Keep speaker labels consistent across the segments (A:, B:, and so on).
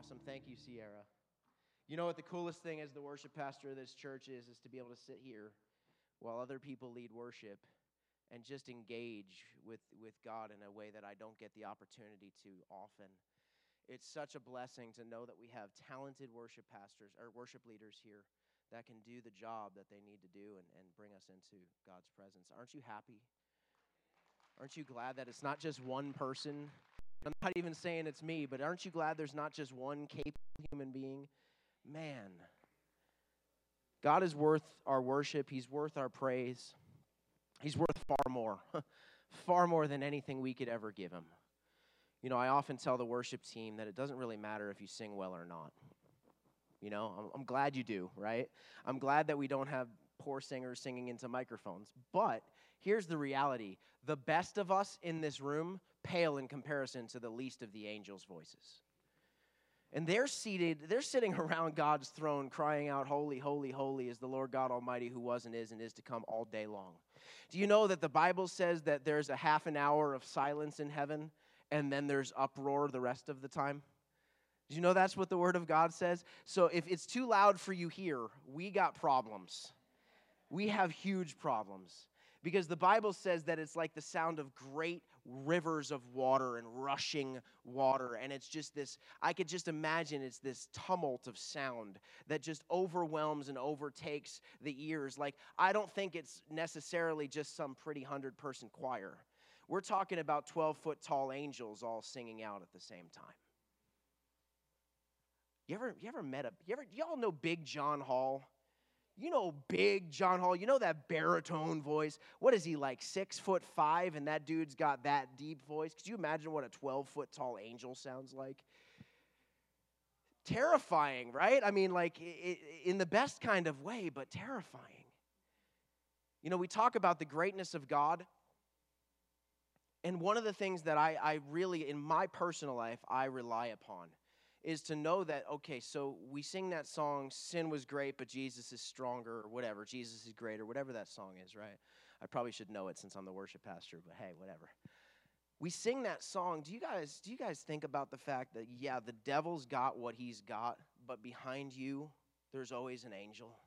A: Awesome. Thank you, Sierra. You know what the coolest thing as the worship pastor of this church is to be able to sit here while other people lead worship and just engage with God in a way that I don't get the opportunity to often. It's such a blessing to know that we have talented worship pastors or worship leaders here that can do the job that they need to do and bring us into God's presence. Aren't you happy? Aren't you glad that it's not just one person? I'm not even saying it's me, but aren't you glad there's not just one capable human being? Man, God is worth our worship. He's worth our praise. He's worth far more than anything we could ever give him. You know, I often tell the worship team that it doesn't really matter if you sing well or not. You know, I'm glad you do, right? I'm glad that we don't have poor singers singing into microphones. But here's the reality. The best of us in this room pale in comparison to the least of the angels' voices. And they're sitting around God's throne crying out, "Holy, holy, holy is the Lord God Almighty who was and is to come all day long." Do you know that the Bible says that there's a half an hour of silence in heaven and then there's uproar the rest of the time? Do you know that's what the Word of God says? So if it's too loud for you here, we got problems. We have huge problems. Because the Bible says that it's like the sound of great rivers of water and rushing water. And it's just this, I could just imagine it's this tumult of sound that just overwhelms and overtakes the ears. Like, I don't think it's necessarily just some pretty 100-person choir. We're talking about 12-foot tall angels all singing out at the same time. Y'all know Big John Hall? You know Big John Hall, you know that baritone voice? What is he, like 6'5", and that dude's got that deep voice? Could you imagine what a 12-foot tall angel sounds like? Terrifying, right? I mean, like, in the best kind of way, but terrifying. You know, we talk about the greatness of God, and one of the things that I really, in my personal life, I rely upon is to know that, okay, so we sing that song, sin was great, but Jesus is stronger, or whatever, Jesus is greater, whatever that song is, right? I probably should know it since I'm the worship pastor, but hey, whatever. We sing that song. Do you guys think about the fact that, yeah, the devil's got what he's got, but behind you, there's always an angel?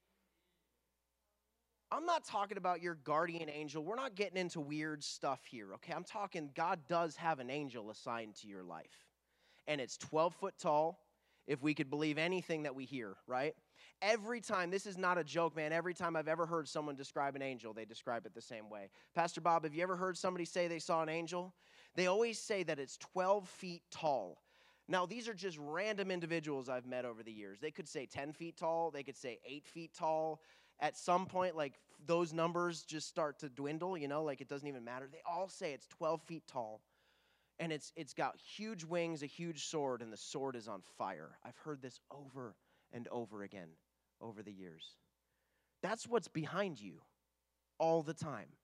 A: I'm not talking about your guardian angel. We're not getting into weird stuff here, okay? I'm talking God does have an angel assigned to your life. And it's 12 foot tall, if we could believe anything that we hear, right? Every time, this is not a joke, man, every time I've ever heard someone describe an angel, they describe it the same way. Pastor Bob, have you ever heard somebody say they saw an angel? They always say that it's 12 feet tall. Now, these are just random individuals I've met over the years. They could say 10 feet tall. They could say 8 feet tall. At some point, like, those numbers just start to dwindle, you know, like it doesn't even matter. They all say it's 12 feet tall. And it's got huge wings, a huge sword, and the sword is on fire. I've heard this over and over again over the years. That's what's behind you all the time.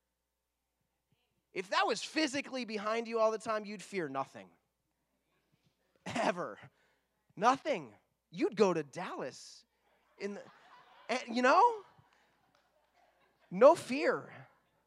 A: If that was physically behind you all the time, you'd fear nothing. Ever. Nothing. You'd go to Dallas. You know? No fear.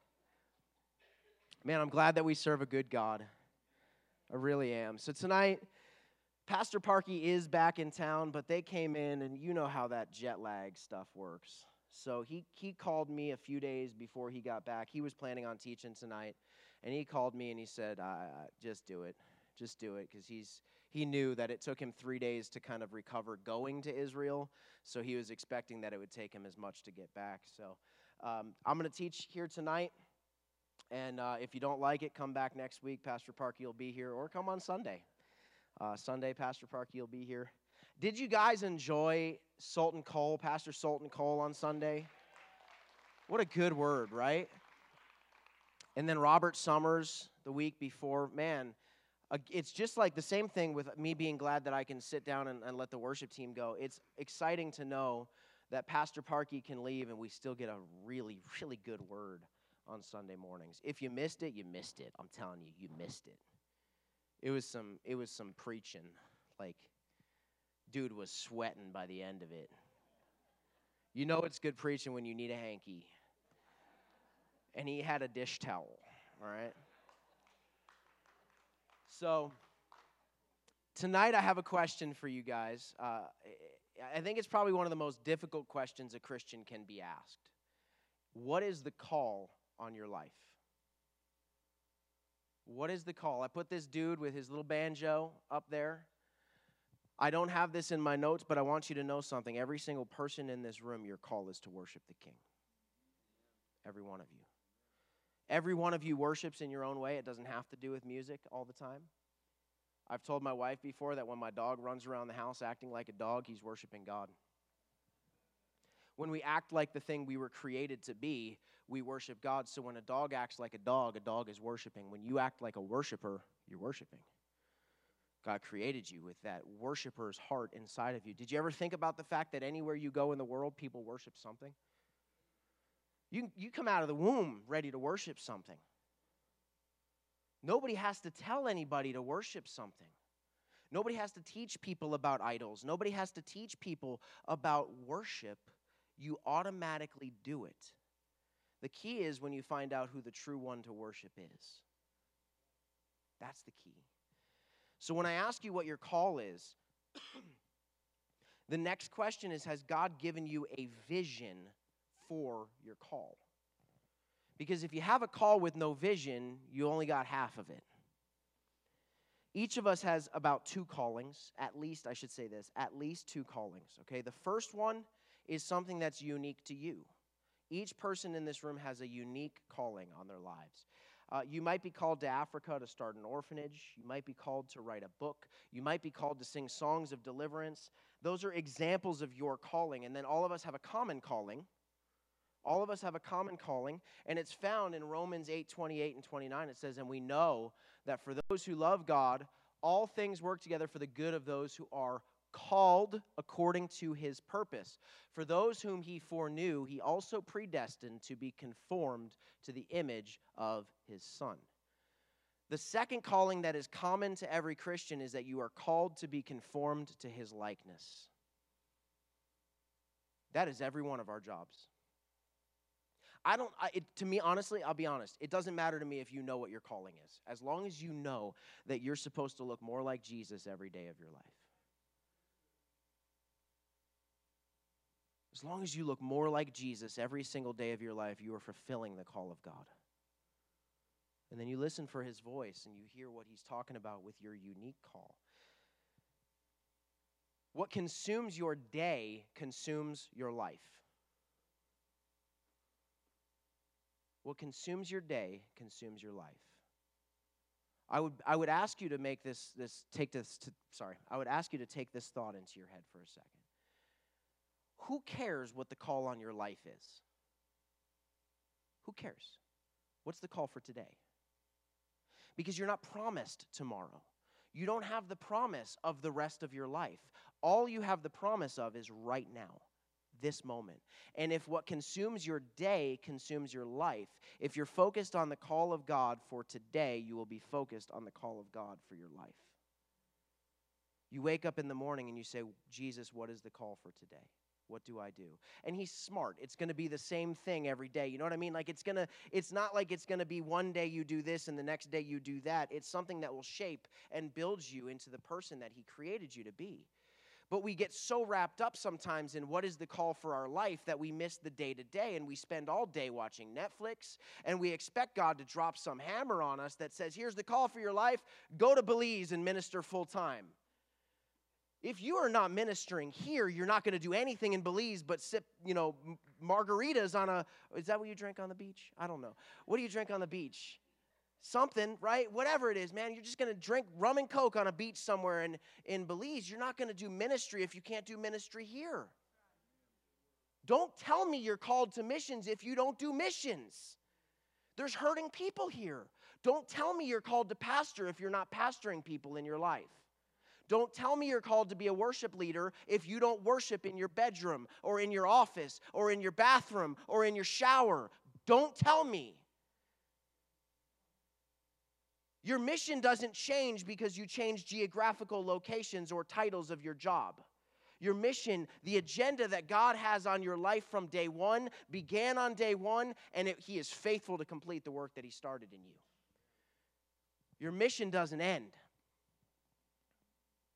A: Man, I'm glad that we serve a good God. I really am. So tonight, Pastor Parkey is back in town, but they came in, and you know how that jet lag stuff works. So he called me a few days before he got back. He was planning on teaching tonight, and he called me and he said, just do it. Just do it, because he knew that it took him 3 days to kind of recover going to Israel, so he was expecting that it would take him as much to get back. So I'm going to teach here tonight. And if you don't like it, come back next week. Pastor Parkey will be here, or come on Sunday. Sunday, Pastor Parkey will be here. Did you guys enjoy Sultan Cole, Pastor Sultan Cole on Sunday? What a good word, right? And then Robert Summers the week before. Man, it's just like the same thing with me being glad that I can sit down and let the worship team go. It's exciting to know that Pastor Parkey can leave and we still get a really, really good word on Sunday mornings. If you missed it, you missed it. I'm telling you, you missed it. It was some preaching. Like, dude was sweating by the end of it. You know it's good preaching when you need a hanky. And he had a dish towel, all right? So, Tonight I have a question for you guys. I think it's probably one of the most difficult questions a Christian can be asked. What is the call on your life? What is the call? I put this dude with his little banjo up there. I don't have this in my notes, but I want you to know something. Every single person in this room, your call is to worship the King. Every one of you. Every one of you worships in your own way. It doesn't have to do with music all the time. I've told my wife before that when my dog runs around the house acting like a dog, he's worshiping God. When we act like the thing we were created to be, we worship God. So when a dog acts like a dog is worshiping. When you act like a worshiper, you're worshiping. God created you with that worshiper's heart inside of you. Did you ever think about the fact that anywhere you go in the world, people worship something? You come out of the womb ready to worship something. Nobody has to tell anybody to worship something. Nobody has to teach people about idols. Nobody has to teach people about worship. You automatically do it. The key is when you find out who the true one to worship is. That's the key. So when I ask you what your call is, the next question is, has God given you a vision for your call? Because if you have a call with no vision, you only got half of it. Each of us has about two callings, at least two callings, okay? The first one is something that's unique to you. Each person in this room has a unique calling on their lives. You might be called to Africa to start an orphanage. You might be called to write a book. You might be called to sing songs of deliverance. Those are examples of your calling. And then all of us have a common calling. All of us have a common calling, and it's found in Romans 8:28 and 29. It says, and we know that for those who love God, all things work together for the good of those who are called according to his purpose. For those whom he foreknew, he also predestined to be conformed to the image of his Son. The second calling that is common to every Christian is that you are called to be conformed to his likeness. That is every one of our jobs. To me, honestly, I'll be honest. It doesn't matter to me if you know what your calling is, as long as you know that you're supposed to look more like Jesus every day of your life. As long as you look more like Jesus every single day of your life, you are fulfilling the call of God. And then you listen for his voice and you hear what he's talking about with your unique call. What consumes your day consumes your life. What consumes your day consumes your life. I would ask you to I would ask you to take this thought into your head for a second. Who cares what the call on your life is? Who cares? What's the call for today? Because you're not promised tomorrow. You don't have the promise of the rest of your life. All you have the promise of is right now. This moment. And if what consumes your day consumes your life, if you're focused on the call of God for today, you will be focused on the call of God for your life. You wake up in the morning and you say, Jesus, what is the call for today? What do I do? And he's smart. It's going to be the same thing every day. You know what I mean? It's not like it's going to be one day you do this and the next day you do that. It's something that will shape and build you into the person that he created you to be. But we get so wrapped up sometimes in what is the call for our life that we miss the day-to-day, and we spend all day watching Netflix, and we expect God to drop some hammer on us that says, here's the call for your life, go to Belize and minister full-time. If you are not ministering here, you're not going to do anything in Belize but sip, margaritas on is that what you drink on the beach? I don't know. What do you drink on the beach? Something, right? Whatever it is, man, you're just going to drink rum and Coke on a beach somewhere in Belize. You're not going to do ministry if you can't do ministry here. Don't tell me you're called to missions if you don't do missions. There's hurting people here. Don't tell me you're called to pastor if you're not pastoring people in your life. Don't tell me you're called to be a worship leader if you don't worship in your bedroom or in your office or in your bathroom or in your shower. Don't tell me. Your mission doesn't change because you change geographical locations or titles of your job. Your mission, the agenda that God has on your life from day one, began on day one, and he is faithful to complete the work that he started in you. Your mission doesn't end.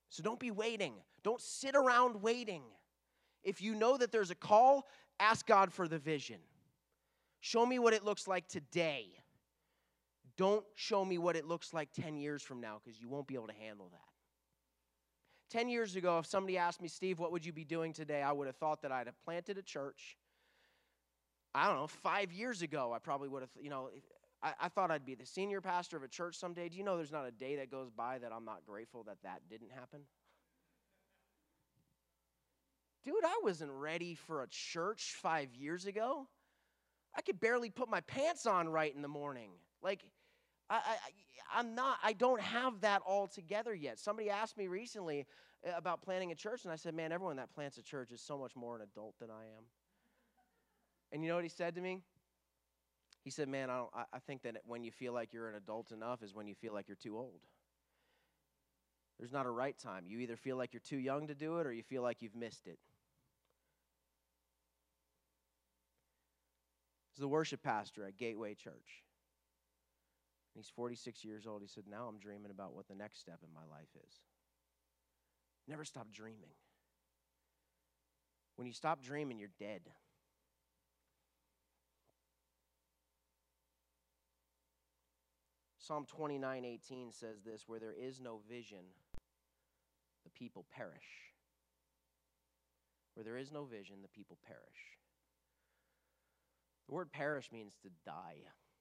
A: So don't be waiting. Don't sit around waiting. If you know that there's a call, ask God for the vision. Show me what it looks like today. Don't show me what it looks like 10 years from now, because you won't be able to handle that. 10 years ago, if somebody asked me, Steve, what would you be doing today? I would have thought that I'd have planted a church. I don't know, 5 years ago, I probably would have, I thought I'd be the senior pastor of a church someday. Do you know there's not a day that goes by that I'm not grateful that that didn't happen? Dude, I wasn't ready for a church 5 years ago. I could barely put my pants on right in the morning. Like, I don't have that all together yet. Somebody asked me recently about planting a church, and I said, man, everyone that plants a church is so much more an adult than I am. And you know what he said to me? He said, man, I think that when you feel like you're an adult enough is when you feel like you're too old. There's not a right time. You either feel like you're too young to do it or you feel like you've missed it. He's the worship pastor at Gateway Church. He's 46 years old. He said, now I'm dreaming about what the next step in my life is. Never stop dreaming. When you stop dreaming, you're dead. Psalm 29:18 says this, where there is no vision, the people perish. Where there is no vision, the people perish. The word perish means to die.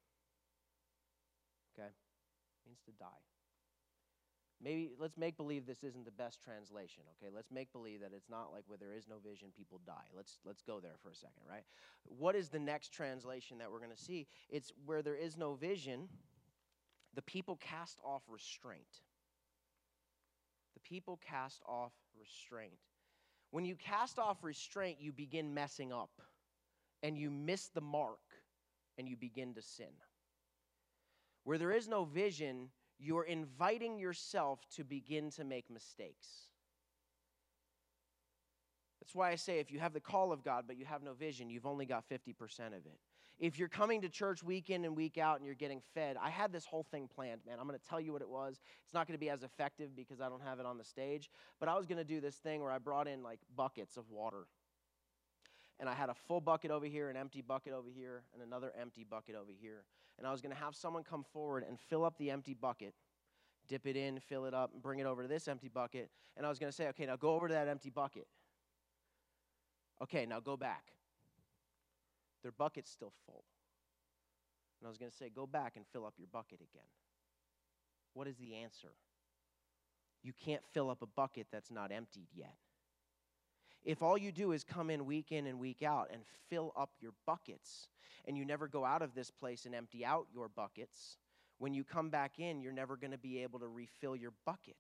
A: Okay? It means to die. Maybe let's make believe this isn't the best translation, okay? Let's make believe that it's not like where there is no vision, people die. Let's go there for a second, right? What is the next translation that we're going to see? It's where there is no vision, the people cast off restraint. The people cast off restraint. When you cast off restraint, you begin messing up, and you miss the mark, and you begin to sin. Where there is no vision, you're inviting yourself to begin to make mistakes. That's why I say if you have the call of God but you have no vision, you've only got 50% of it. If you're coming to church week in and week out and you're getting fed, I had this whole thing planned, man. I'm going to tell you what it was. It's not going to be as effective because I don't have it on the stage, but I was going to do this thing where I brought in like buckets of water. And I had a full bucket over here, an empty bucket over here, and another empty bucket over here. And I was going to have someone come forward and fill up the empty bucket, dip it in, fill it up, and bring it over to this empty bucket. And I was going to say, okay, now go over to that empty bucket. Okay, now go back. Their bucket's still full. And I was going to say, go back and fill up your bucket again. What is the answer? You can't fill up a bucket that's not emptied yet. If all you do is come in and week out and fill up your buckets, and you never go out of this place and empty out your buckets, when you come back in, you're never going to be able to refill your bucket.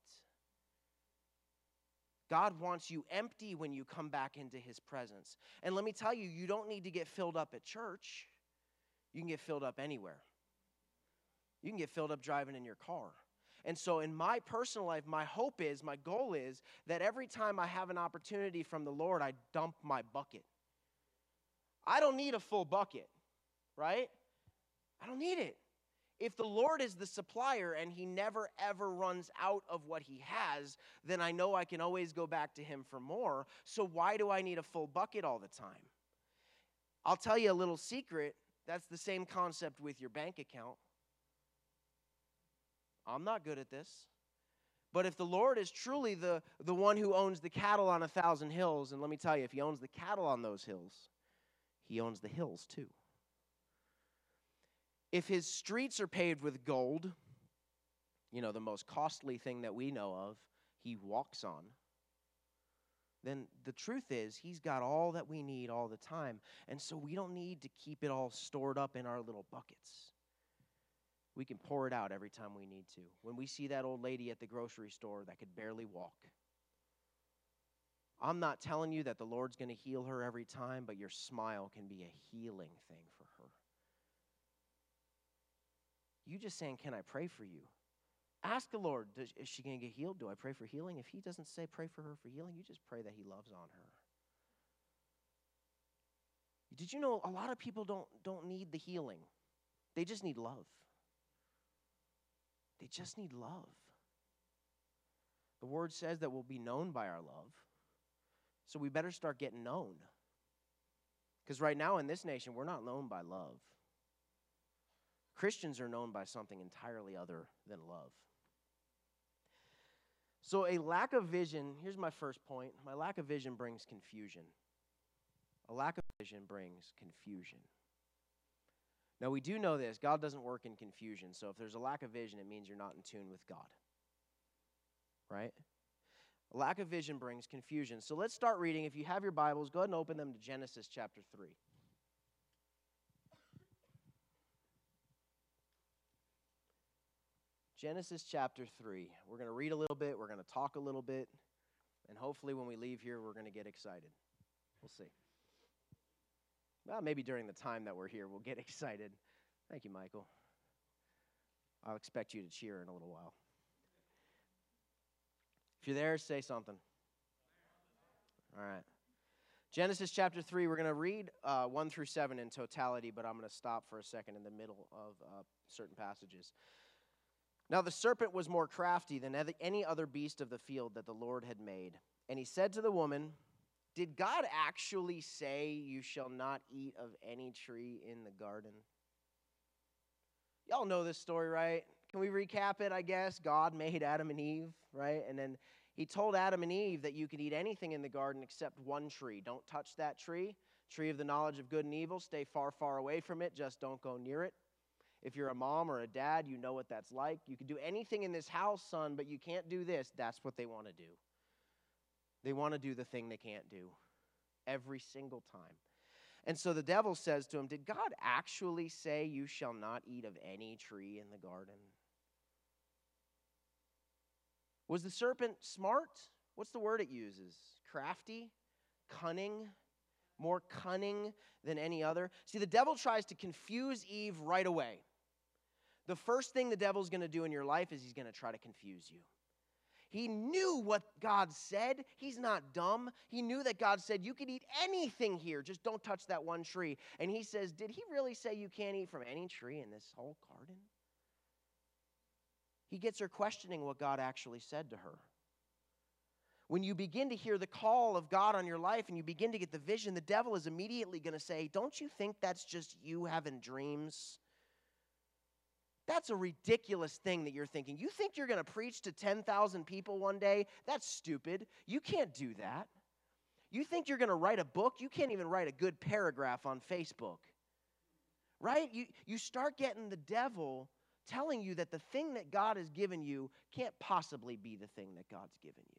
A: God wants you empty when you come back into his presence. And let me tell you, you don't need to get filled up at church. You can get filled up anywhere. You can get filled up driving in your car. And so in my personal life, my hope is, my goal is that every time I have an opportunity from the Lord, I dump my bucket. I don't need a full bucket, right? I don't need it. If the Lord is the supplier and he never ever runs out of what he has, then I know I can always go back to him for more. So why do I need a full bucket all the time? I'll tell you a little secret. That's the same concept with your bank account. I'm not good at this. But if the Lord is truly the one who owns the cattle on 1,000 hills, and let me tell you, if he owns the cattle on those hills, he owns the hills too. If his streets are paved with gold, the most costly thing that we know of, he walks on, then the truth is he's got all that we need all the time. And so we don't need to keep it all stored up in our little buckets. We can pour it out every time we need to. When we see that old lady at the grocery store that could barely walk, I'm not telling you that the Lord's going to heal her every time, but your smile can be a healing thing for her. You just saying, can I pray for you? Ask the Lord, is she going to get healed? Do I pray for healing? If he doesn't say pray for her for healing, you just pray that he loves on her. Did you know a lot of people don't need the healing? They just need love. They just need love. The Word says that we'll be known by our love. So we better start getting known. Because right now in this nation, we're not known by love. Christians are known by something entirely other than love. So a lack of vision, here's my first point. My lack of vision brings confusion. A lack of vision brings confusion. Now we do know this, God doesn't work in confusion. So if there's a lack of vision, it means you're not in tune with God. Right? A lack of vision brings confusion. So let's start reading. If you have your Bibles, go ahead and open them to Genesis chapter 3. Genesis chapter 3. We're going to read a little bit, we're going to talk a little bit, and hopefully when we leave here, we're going to get excited. We'll see. Well, maybe during the time that we're here, we'll get excited. Thank you, Michael. I'll expect you to cheer in a little while. If you're there, say something. All right. Genesis chapter 3, we're going to read 1 through 7 in totality, but I'm going to stop for a second in the middle of certain passages. Now the serpent was more crafty than any other beast of the field that the Lord had made. And he said to the woman, "Did God actually say you shall not eat of any tree in the garden?" Y'all know this story, right? Can we recap it, I guess? God made Adam and Eve, right? And then he told Adam and Eve that you could eat anything in the garden except one tree. Don't touch that tree. Tree of the knowledge of good and evil. Stay far, far away from it. Just don't go near it. If you're a mom or a dad, you know what that's like. You can do anything in this house, son, but you can't do this. That's what they want to do. They want to do the thing they can't do every single time. And so the devil says to him, "Did God actually say you shall not eat of any tree in the garden?" Was the serpent smart? What's the word it uses? Crafty? Cunning? More cunning than any other? See, the devil tries to confuse Eve right away. The first thing the devil's going to do in your life is he's going to try to confuse you. He knew what God said. He's not dumb. He knew that God said, you can eat anything here, just don't touch that one tree. And he says, did he really say you can't eat from any tree in this whole garden? He gets her questioning what God actually said to her. When you begin to hear the call of God on your life and you begin to get the vision, the devil is immediately going to say, don't you think that's just you having dreams? That's a ridiculous thing that you're thinking. You think you're going to preach to 10,000 people one day? That's stupid. You can't do that. You think you're going to write a book? You can't even write a good paragraph on Facebook. Right? You start getting the devil telling you that the thing that God has given you can't possibly be the thing that God's given you.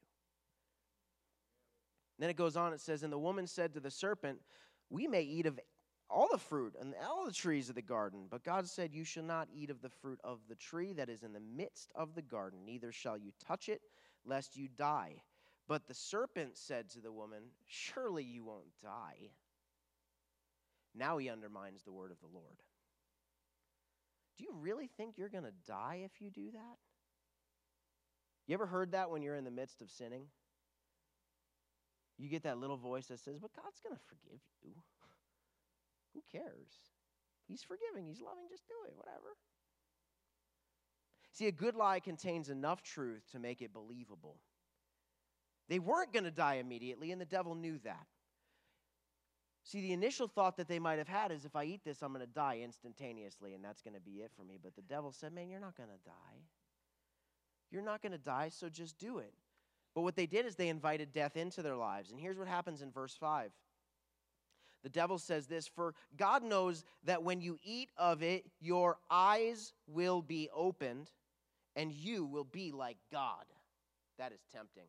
A: Then it goes on, it says, and the woman said to the serpent, we may eat of all the fruit and all the trees of the garden, but God said, you shall not eat of the fruit of the tree that is in the midst of the garden, neither shall you touch it, lest you die. But the serpent said to the woman, surely you won't die. Now he undermines the word of the Lord. Do you really think you're going to die if you do that? You ever heard that when you're in the midst of sinning? You get that little voice that says, but God's going to forgive you. Who cares? He's forgiving. He's loving. Just do it. Whatever. See, a good lie contains enough truth to make it believable. They weren't going to die immediately, and the devil knew that. See, the initial thought that they might have had is, if I eat this, I'm going to die instantaneously, and that's going to be it for me. But the devil said, man, you're not going to die. You're not going to die, so just do it. But what they did is they invited death into their lives. And here's what happens in verse 5. The devil says this, for God knows that when you eat of it, your eyes will be opened, and you will be like God. That is tempting.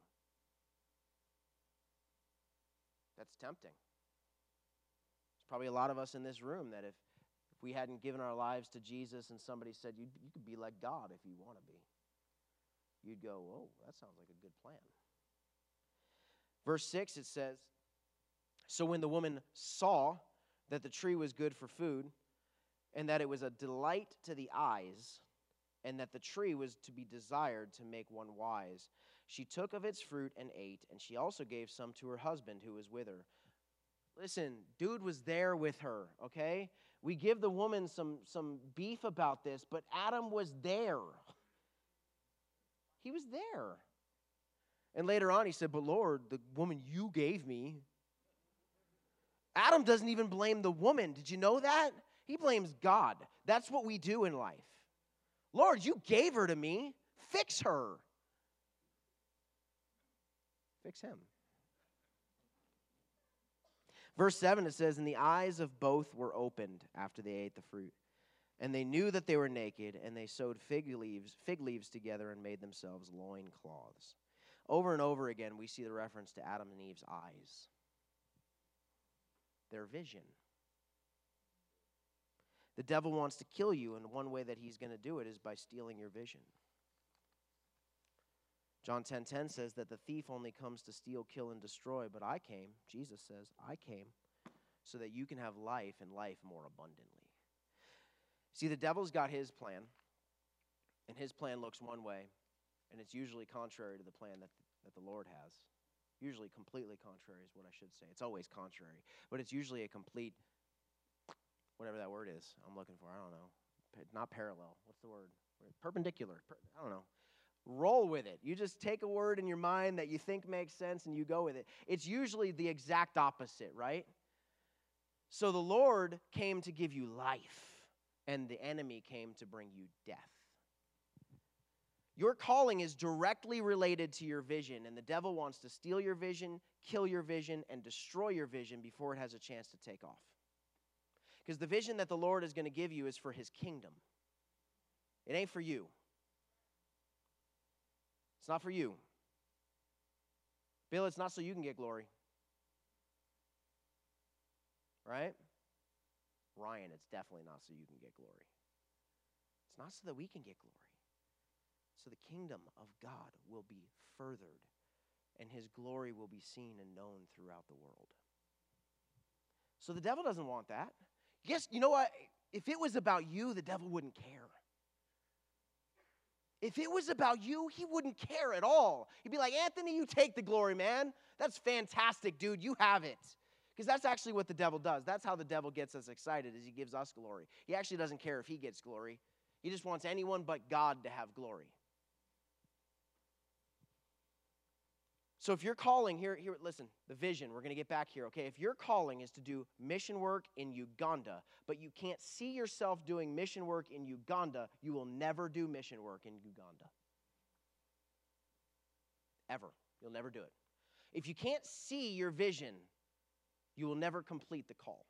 A: That's tempting. There's probably a lot of us in this room that if we hadn't given our lives to Jesus and somebody said, you could be like God if you want to be, you'd go, whoa, that sounds like a good plan. Verse 6, it says, so when the woman saw that the tree was good for food, and that it was a delight to the eyes, and that the tree was to be desired to make one wise, she took of its fruit and ate, and she also gave some to her husband who was with her. Listen, dude was there with her, okay? We give the woman some beef about this, but Adam was there. He was there. And later on he said, but Lord, the woman you gave me. Adam doesn't even blame the woman. Did you know that? He blames God. That's what we do in life. Lord, you gave her to me. Fix her. Fix him. Verse 7, it says, and the eyes of both were opened after they ate the fruit. And they knew that they were naked, and they sewed fig leaves together and made themselves loincloths. Over and over again, we see the reference to Adam and Eve's eyes. Their vision. The devil wants to kill you, and one way that he's going to do it is by stealing your vision. John 10:10 says that the thief only comes to steal, kill, and destroy, but I came, Jesus says, I came so that you can have life and life more abundantly. See, the devil's got his plan, and his plan looks one way, and it's usually contrary to the plan that the Lord has. Usually completely contrary is what I should say. It's always contrary, but it's usually a complete, whatever that word is I'm looking for, I don't know. Not parallel. What's the word? Perpendicular. I don't know. Roll with it. You just take a word in your mind that you think makes sense and you go with it. It's usually the exact opposite, right? So the Lord came to give you life, and the enemy came to bring you death. Your calling is directly related to your vision, and the devil wants to steal your vision, kill your vision, and destroy your vision before it has a chance to take off. Because the vision that the Lord is going to give you is for his kingdom. It ain't for you. It's not for you. Bill, it's not so you can get glory. Right? Ryan, it's definitely not so you can get glory. It's not so that we can get glory. So the kingdom of God will be furthered, and his glory will be seen and known throughout the world. So the devil doesn't want that. Yes, you know what? If it was about you, the devil wouldn't care. If it was about you, he wouldn't care at all. He'd be like, Anthony, you take the glory, man. That's fantastic, dude. You have it. Because that's actually what the devil does. That's how the devil gets us excited, is he gives us glory. He actually doesn't care if he gets glory. He just wants anyone but God to have glory. So if your calling, here, listen, the vision, we're going to get back here, okay? If your calling is to do mission work in Uganda, but you can't see yourself doing mission work in Uganda, you will never do mission work in Uganda. Ever. You'll never do it. If you can't see your vision, you will never complete the call.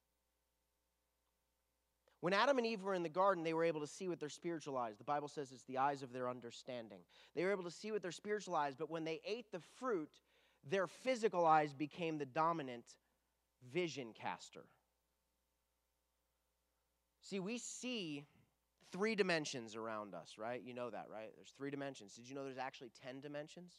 A: When Adam and Eve were in the garden, they were able to see with their spiritual eyes. The Bible says it's the eyes of their understanding. They were able to see with their spiritual eyes, but when they ate the fruit, their physical eyes became the dominant vision caster. See, we see 3 dimensions around us, right? You know that, right? There's 3 dimensions. Did you know there's actually 10 dimensions?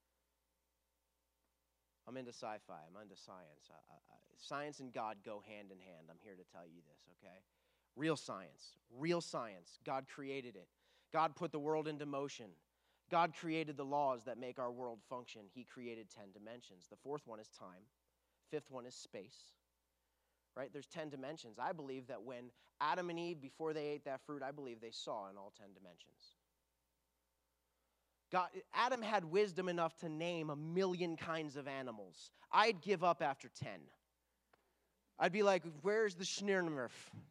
A: I'm into sci-fi. I'm into science. Science and God go hand in hand. I'm here to tell you this, okay? Real science. Real science. God created it. God put the world into motion. God created the laws that make our world function. He created 10 dimensions. The 4th one is time. 5th one is space. Right? There's 10 dimensions. I believe that when Adam and Eve, before they ate that fruit, I believe they saw in all 10 dimensions. Adam had wisdom enough to name 1 million kinds of animals. I'd give up after 10. I'd be like, where's the Schnirnmurf?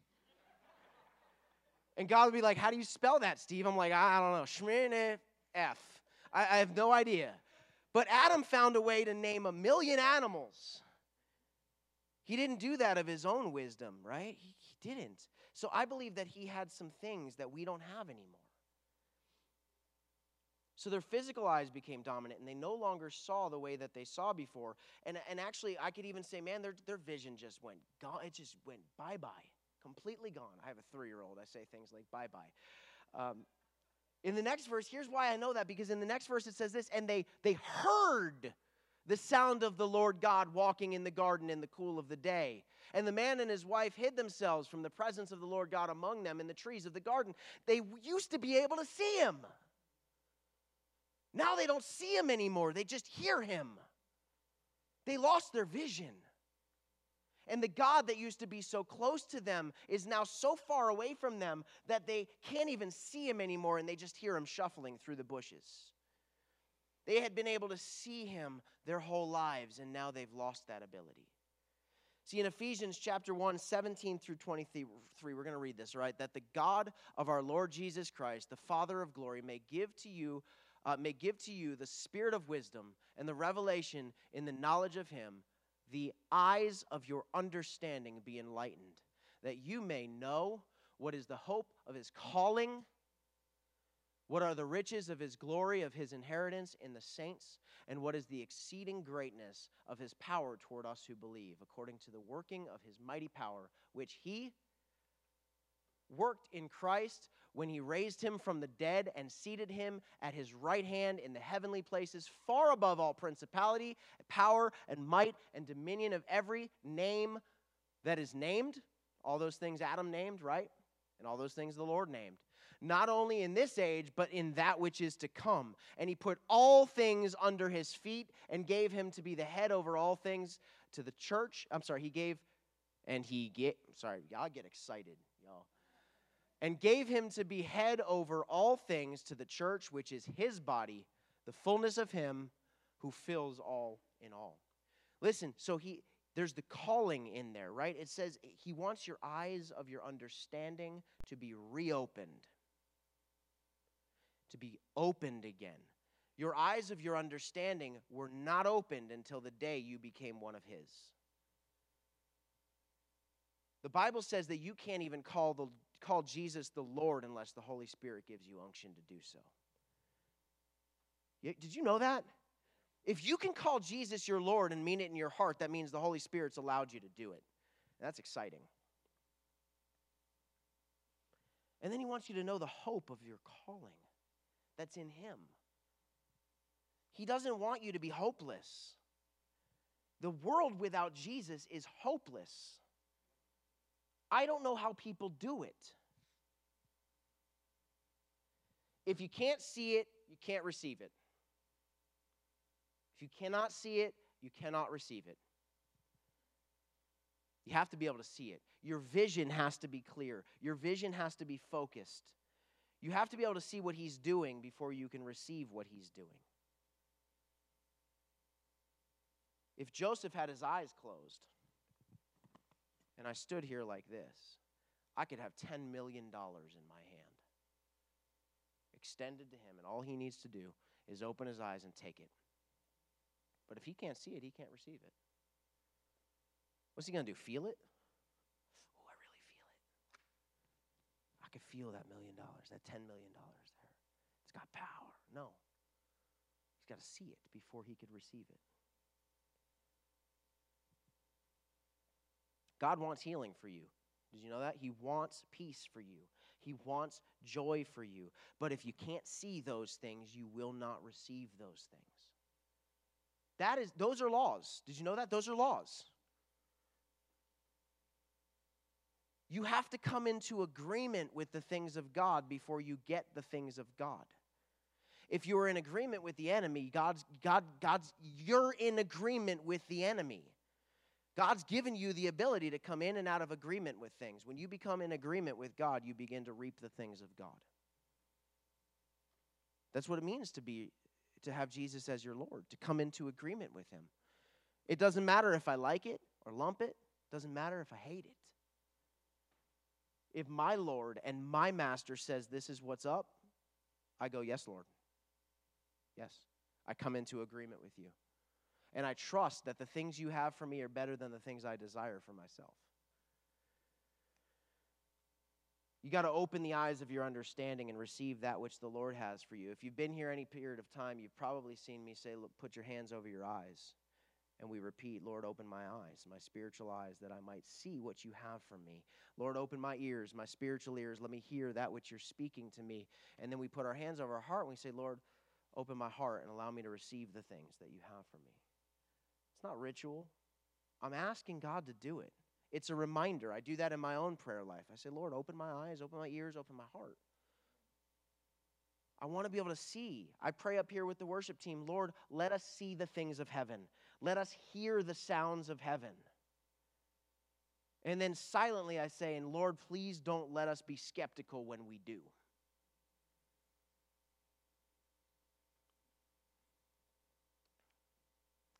A: And God would be like, how do you spell that, Steve? I'm like, I don't know. Schnirnmurf. I have no idea. But Adam found a way to name 1 million animals. He didn't do that of his own wisdom, right? He didn't. So I believe that he had some things that we don't have anymore. So their physical eyes became dominant, and they no longer saw the way that they saw before. And actually, I could even say, man, their vision just went gone. It just went bye-bye, completely gone. I have a 3-year-old. I say things like bye-bye. In the next verse, here's why I know that, because in the next verse it says this, and they heard the sound of the Lord God walking in the garden in the cool of the day. And the man and his wife hid themselves from the presence of the Lord God among them in the trees of the garden. They used to be able to see him. Now they don't see him anymore. They just hear him. They lost their vision. And the God that used to be so close to them is now so far away from them that they can't even see him anymore, and they just hear him shuffling through the bushes. They had been able to see him their whole lives, and now they've lost that ability. See, in Ephesians chapter 1, 17 through 23, we're going to read this, right? That the God of our Lord Jesus Christ, the Father of glory, may give to you the spirit of wisdom and the revelation in the knowledge of him, the eyes of your understanding be enlightened, that you may know what is the hope of his calling, what are the riches of his glory, of his inheritance in the saints, and what is the exceeding greatness of his power toward us who believe, according to the working of his mighty power, which he worked in Christ when he raised him from the dead and seated him at his right hand in the heavenly places, far above all principality, power, and might, and dominion of every name that is named. All those things Adam named, right? And all those things the Lord named. Not only in this age, but in that which is to come. And he put all things under his feet and gave him to be the head over all things to the church. Y'all get excited, y'all. And gave him to be head over all things to the church, which is his body, the fullness of him who fills all in all. Listen, so there's the calling in there, right? It says he wants your eyes of your understanding to be reopened. To be opened again. Your eyes of your understanding were not opened until the day you became one of his. The Bible says that you can't even call Jesus the Lord unless the Holy Spirit gives you unction to do so. Did you know that? If you can call Jesus your Lord and mean it in your heart, that means the Holy Spirit's allowed you to do it. That's exciting. And then he wants you to know the hope of your calling that's in him. He doesn't want you to be hopeless. The world without Jesus is hopeless. I don't know how people do it. If you can't see it, you can't receive it. If you cannot see it, you cannot receive it. You have to be able to see it. Your vision has to be clear. Your vision has to be focused. You have to be able to see what he's doing before you can receive what he's doing. If Joseph had his eyes closed, and I stood here like this, I could have $10 million in my hand, extended to him, and all he needs to do is open his eyes and take it. But if he can't see it, he can't receive it. What's he going to do, feel it? Oh, I really feel it. I could feel that $1 million, that $10 million there. It's got power. No. He's got to see it before he could receive it. God wants healing for you. Did you know that? He wants peace for you. He wants joy for you. But if you can't see those things, you will not receive those things. Those are laws. Did you know that? Those are laws. You have to come into agreement with the things of God before you get the things of God. If you are in agreement with the enemy, you're in agreement with the enemy. God's given you the ability to come in and out of agreement with things. When you become in agreement with God, you begin to reap the things of God. That's what it means to have Jesus as your Lord, to come into agreement with him. It doesn't matter if I like it or lump it. It doesn't matter if I hate it. If my Lord and my Master says this is what's up, I go, yes, Lord. Yes. I come into agreement with you. And I trust that the things you have for me are better than the things I desire for myself. You got to open the eyes of your understanding and receive that which the Lord has for you. If you've been here any period of time, you've probably seen me say, look, put your hands over your eyes. And we repeat, Lord, open my eyes, my spiritual eyes, that I might see what you have for me. Lord, open my ears, my spiritual ears. Let me hear that which you're speaking to me. And then we put our hands over our heart and we say, Lord, open my heart and allow me to receive the things that you have for me. It's not ritual. I'm asking God to do it. It's a reminder. I do that in my own prayer life. I say, Lord, open my eyes, open my ears, open my heart. I want to be able to see. I pray up here with the worship team, Lord, let us see the things of heaven. Let us hear the sounds of heaven. And then silently I say, and Lord, please don't let us be skeptical when we do.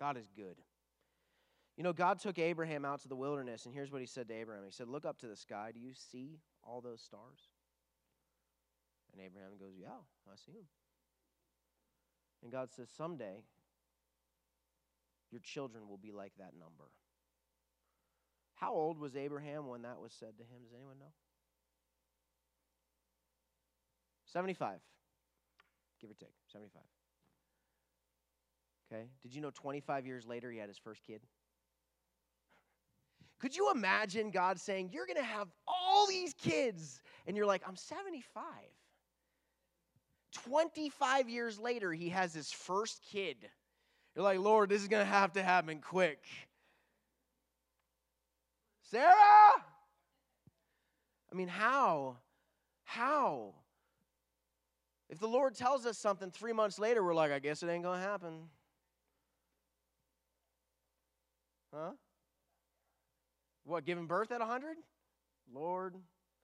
A: God is good. You know, God took Abraham out to the wilderness, and here's what he said to Abraham. He said, look up to the sky. Do you see all those stars? And Abraham goes, yeah, I see them. And God says, someday, your children will be like that number. How old was Abraham when that was said to him? Does anyone know? 75. Give or take, 75. Okay? Did you know 25 years later he had his first kid? Could you imagine God saying, you're going to have all these kids? And you're like, I'm 75. 25 years later, he has his first kid. You're like, Lord, this is going to happen quick. Sarah? I mean, how? How? If the Lord tells us something 3 months later, we're like, I guess it ain't going to happen. Huh? What, giving birth at 100? Lord.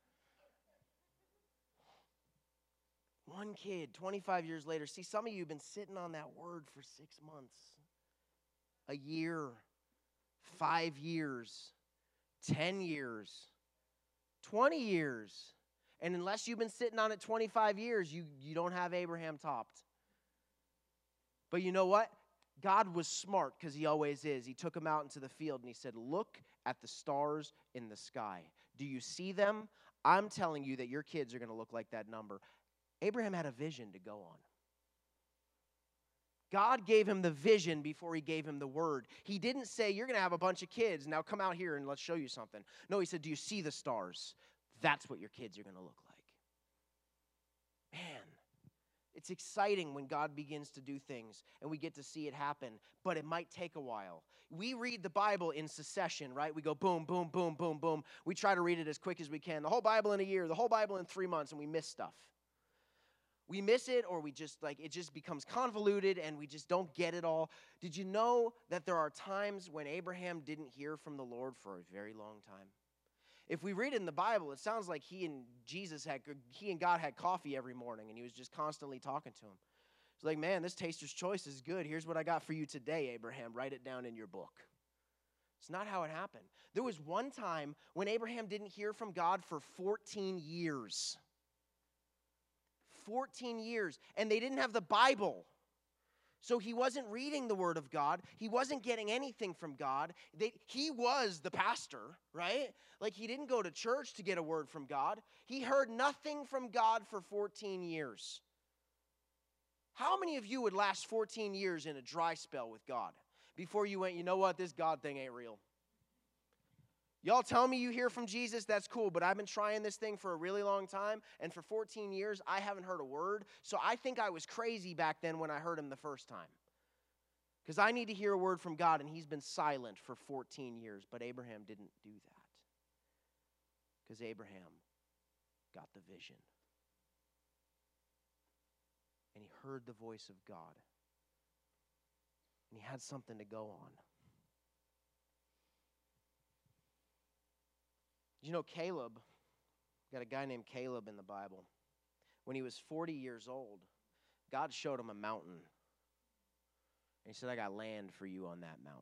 A: One kid, 25 years later. See, some of you have been sitting on that word for 6 months, a year, 5 years, 10 years, 20 years. And unless you've been sitting on it 25 years, you don't have Abraham topped. But you know what? God was smart, because he always is. He took him out into the field and he said, look at the stars in the sky. Do you see them? I'm telling you that your kids are going to look like that number. Abraham had a vision to go on. God gave him the vision before he gave him the word. He didn't say, you're going to have a bunch of kids. Now come out here and let's show you something. No, he said, do you see the stars? That's what your kids are going to look like. Man, it's exciting when God begins to do things and we get to see it happen, but it might take a while. We read the Bible in succession, right? We go boom, boom, boom, boom, boom. We try to read it as quick as we can. The whole Bible in a year, the whole Bible in 3 months, and we miss stuff. We miss it, or we just it just becomes convoluted and we just don't get it all. Did you know that there are times when Abraham didn't hear from the Lord for a very long time? If we read it in the Bible, it sounds like he and God had coffee every morning, and he was just constantly talking to him. It's like, man, this Taster's Choice is good. Here's what I got for you today, Abraham. Write it down in your book. It's not how it happened. There was one time when Abraham didn't hear from God for 14 years. 14 years. And they didn't have the Bible. So he wasn't reading the Word of God. He wasn't getting anything from God. He was the pastor, right? Like, he didn't go to church to get a word from God. He heard nothing from God for 14 years. How many of you would last 14 years in a dry spell with God before you went, you know what, this God thing ain't real? Y'all tell me you hear from Jesus, that's cool, but I've been trying this thing for a really long time, and for 14 years, I haven't heard a word, so I think I was crazy back then when I heard him the first time. Because I need to hear a word from God, and he's been silent for 14 years, but Abraham didn't do that. Because Abraham got the vision. And he heard the voice of God. And he had something to go on. You know, Caleb, got a guy named Caleb in the Bible. When he was 40 years old, God showed him a mountain. And he said, I got land for you on that mountain.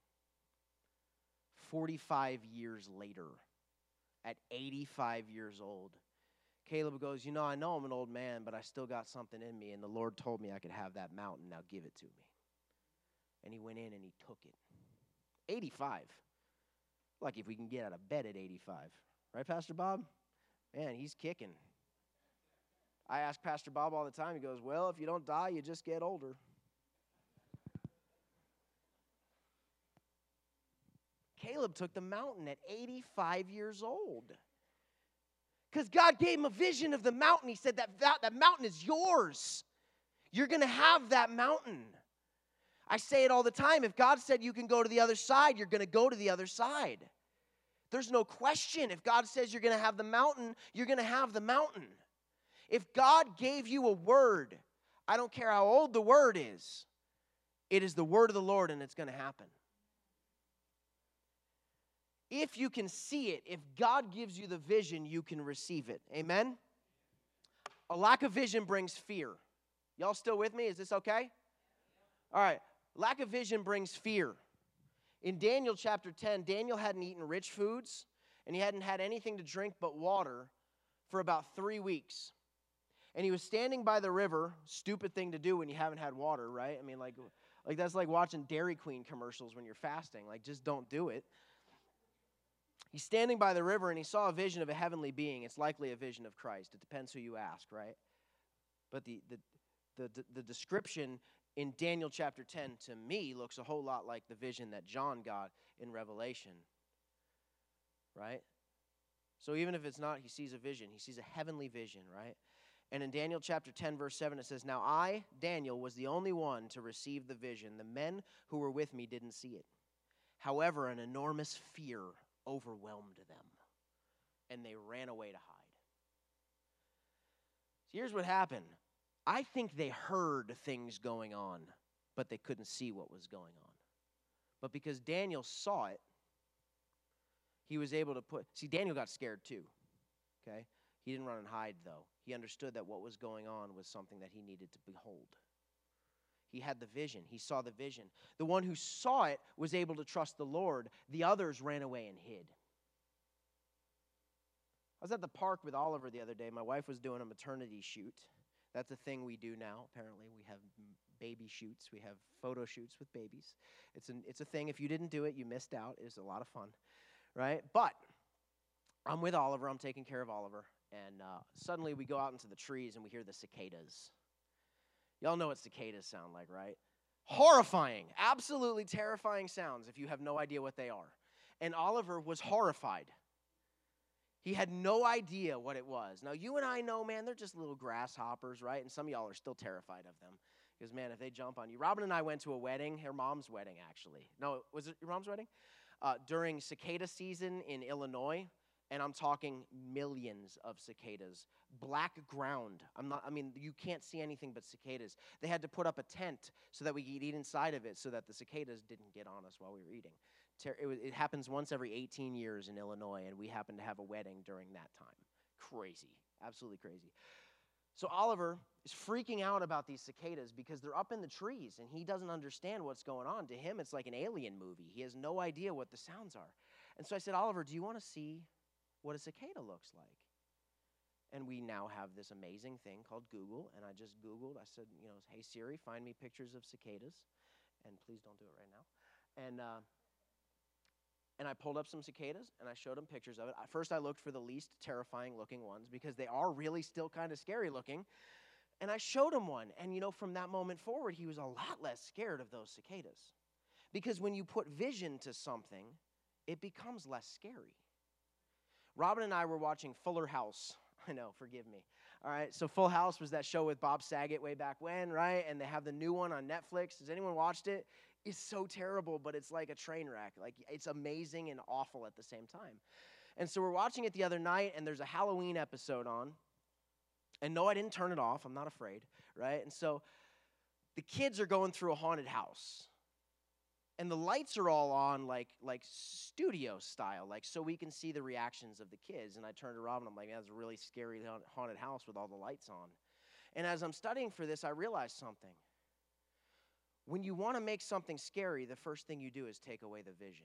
A: 45 years later, at 85 years old, Caleb goes, you know, I know I'm an old man, but I still got something in me, and the Lord told me I could have that mountain. Now give it to me. And he went in and he took it. 85. Like if we can get out of bed at 85. Right, Pastor Bob? Man, he's kicking. I ask Pastor Bob all the time. He goes, well, if you don't die, you just get older. Caleb took the mountain at 85 years old. Because God gave him a vision of the mountain. He said that mountain is yours. You're going to have that mountain. I say it all the time. If God said you can go to the other side, you're going to go to the other side. There's no question. If God says you're going to have the mountain, you're going to have the mountain. If God gave you a word, I don't care how old the word is, it is the word of the Lord and it's going to happen. If you can see it, if God gives you the vision, you can receive it. Amen? A lack of vision brings fear. Y'all still with me? Is this okay? All right. Lack of vision brings fear. In Daniel chapter 10, Daniel hadn't eaten rich foods, and he hadn't had anything to drink but water for about 3 weeks. And he was standing by the river, stupid thing to do when you haven't had water, right? I mean, like that's like watching Dairy Queen commercials when you're fasting. Like, just don't do it. He's standing by the river, and he saw a vision of a heavenly being. It's likely a vision of Christ. It depends who you ask, right? But the description in Daniel chapter 10, to me, looks a whole lot like the vision that John got in Revelation, right? So even if it's not, he sees a vision. He sees a heavenly vision, right? And in Daniel chapter 10, verse 7, it says, "Now I, Daniel, was the only one to receive the vision. The men who were with me didn't see it. However, an enormous fear overwhelmed them, and they ran away to hide." So here's what happened. I think they heard things going on, but they couldn't see what was going on. But because Daniel saw it, he was able to Daniel got scared too, okay? He didn't run and hide, though. He understood that what was going on was something that he needed to behold. He had the vision. He saw the vision. The one who saw it was able to trust the Lord. The others ran away and hid. I was at the park with Oliver the other day. My wife was doing a maternity shoot. That's a thing we do now, apparently. We have baby shoots. We have photo shoots with babies. It's a thing. If you didn't do it, you missed out. It was a lot of fun, right? But I'm with Oliver. I'm taking care of Oliver. And suddenly we go out into the trees and we hear the cicadas. Y'all know what cicadas sound like, right? Horrifying, absolutely terrifying sounds if you have no idea what they are. And Oliver was horrified. He had no idea what it was. Now, you and I know, man, they're just little grasshoppers, right? And some of y'all are still terrified of them. Because, man, if they jump on you. Robin and I went to a wedding, her mom's wedding, actually. No, was it your mom's wedding? During cicada season in Illinois. And I'm talking millions of cicadas. Black ground. You can't see anything but cicadas. They had to put up a tent so that we could eat inside of it so that the cicadas didn't get on us while we were eating. It happens once every 18 years in Illinois, and we happened to have a wedding during that time. Crazy. Absolutely crazy. So Oliver is freaking out about these cicadas because they're up in the trees, and he doesn't understand what's going on. To him, it's like an alien movie. He has no idea what the sounds are. And so I said, Oliver, do you want to see what a cicada looks like? And we now have this amazing thing called Google, and I just Googled. I said, hey, Siri, find me pictures of cicadas, and please don't do it right now. And I pulled up some cicadas, and I showed him pictures of it. First, I looked for the least terrifying-looking ones because they are really still kind of scary-looking, and I showed him one. And, from that moment forward, he was a lot less scared of those cicadas because when you put vision to something, it becomes less scary. Robin and I were watching Fuller House. I know, forgive me. All right, so Full House was that show with Bob Saget way back when, right? And they have the new one on Netflix. Has anyone watched it? It's so terrible, but it's like a train wreck. Like, it's amazing and awful at the same time. And so we're watching it the other night, and there's a Halloween episode on. And no, I didn't turn it off. I'm not afraid, right? And so the kids are going through a haunted house. And the lights are all on like studio style, so we can see the reactions of the kids. And I turned to Robin, I'm like, that's a really scary haunted house with all the lights on. And as I'm studying for this, I realized something. When you want to make something scary, the first thing you do is take away the vision.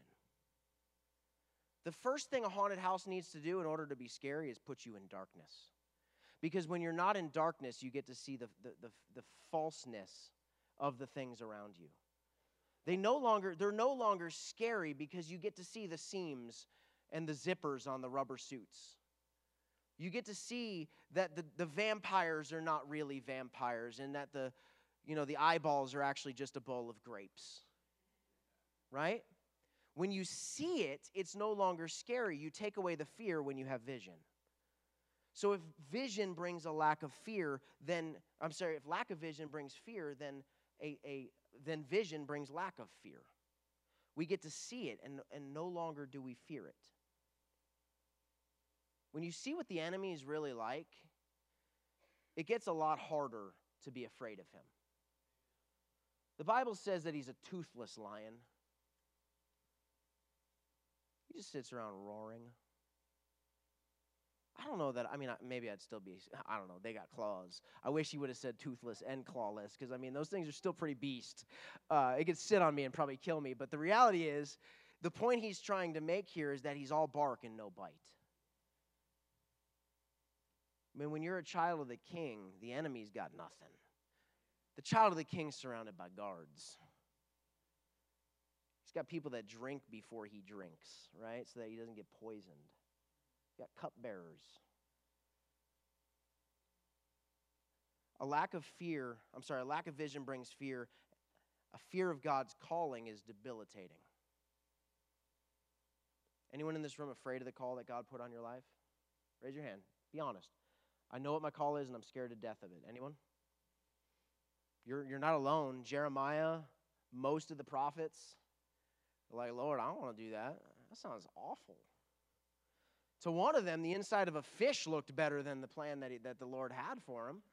A: The first thing a haunted house needs to do in order to be scary is put you in darkness. Because when you're not in darkness, you get to see the falseness of the things around you. They're no longer scary because you get to see the seams and the zippers on the rubber suits. You get to see that the vampires are not really vampires and that the eyeballs are actually just a bowl of grapes. Right? When you see it, it's no longer scary. You take away the fear when you have vision. So if vision brings a lack of fear, if lack of vision brings fear, then then vision brings lack of fear. We get to see it, and no longer do we fear it. When you see what the enemy is really like, it gets a lot harder to be afraid of him. The Bible says that he's a toothless lion. He just sits around roaring. I don't know that, maybe I'd still be, I don't know, they got claws. I wish he would have said toothless and clawless, because, those things are still pretty beast. It could sit on me and probably kill me, but the reality is, the point he's trying to make here is that he's all bark and no bite. When you're a child of the king, the enemy's got nothing. The child of the king's surrounded by guards. He's got people that drink before he drinks, right, so that he doesn't get poisoned. Got cupbearers. A lack of vision brings fear. A fear of God's calling is debilitating. Anyone in this room afraid of the call that God put on your life? Raise your hand. Be honest. I know what my call is, and I'm scared to death of it. Anyone? You're not alone. Jeremiah, most of the prophets, are like, Lord, I don't want to do that. That sounds awful. To one of them, the inside of a fish looked better than the plan that the Lord had for him.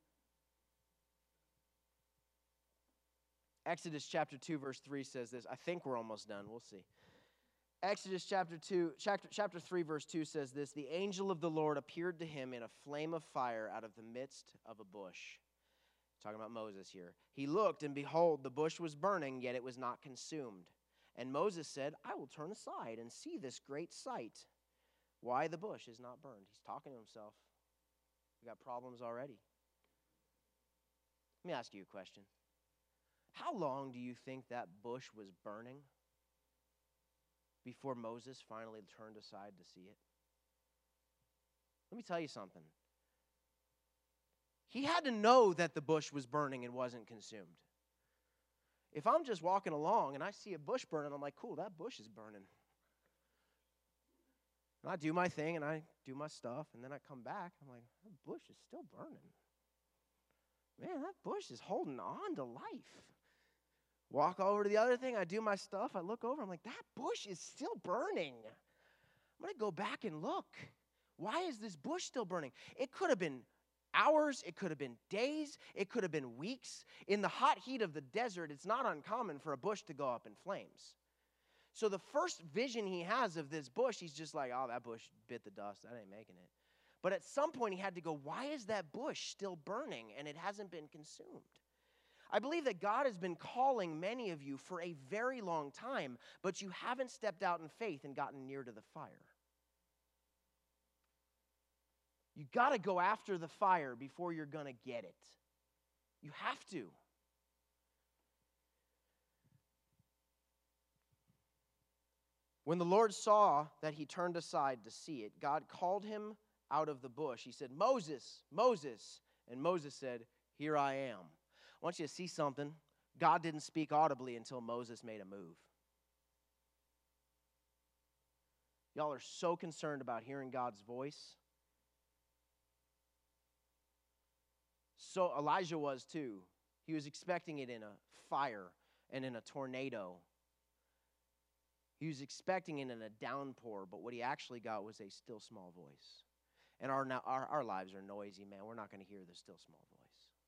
A: Exodus chapter 2, verse 3 says this. I think we're almost done. We'll see. Exodus chapter 3, verse 2 says this. The angel of the Lord appeared to him in a flame of fire out of the midst of a bush. Talking about Moses here. He looked, and behold, the bush was burning, yet it was not consumed. And Moses said, I will turn aside and see this great sight. Why the bush is not burned. He's talking to himself. We got problems already. Let me ask you a question. How long do you think that bush was burning before Moses finally turned aside to see it? Let me tell you something. He had to know that the bush was burning and wasn't consumed. If I'm just walking along and I see a bush burning, I'm like, cool, that bush is burning. And I do my thing, and I do my stuff, and then I come back. I'm like, that bush is still burning. Man, that bush is holding on to life. Walk over to the other thing. I do my stuff. I look over. I'm like, that bush is still burning. I'm going to go back and look. Why is this bush still burning? It could have been hours. It could have been days. It could have been weeks. In the hot heat of the desert, it's not uncommon for a bush to go up in flames. So the first vision he has of this bush, he's just like, oh, that bush bit the dust. That ain't making it. But at some point he had to go, why is that bush still burning and it hasn't been consumed? I believe that God has been calling many of you for a very long time, but you haven't stepped out in faith and gotten near to the fire. You got to go after the fire before you're going to get it. You have to. When the Lord saw that he turned aside to see it, God called him out of the bush. He said, Moses, Moses. And Moses said, here I am. I want you to see something. God didn't speak audibly until Moses made a move. Y'all are so concerned about hearing God's voice. So Elijah was too. He was expecting it in a fire and in a tornado. He was expecting it in a downpour, but what he actually got was a still small voice. And our lives are noisy, man. We're not going to hear the still small voice.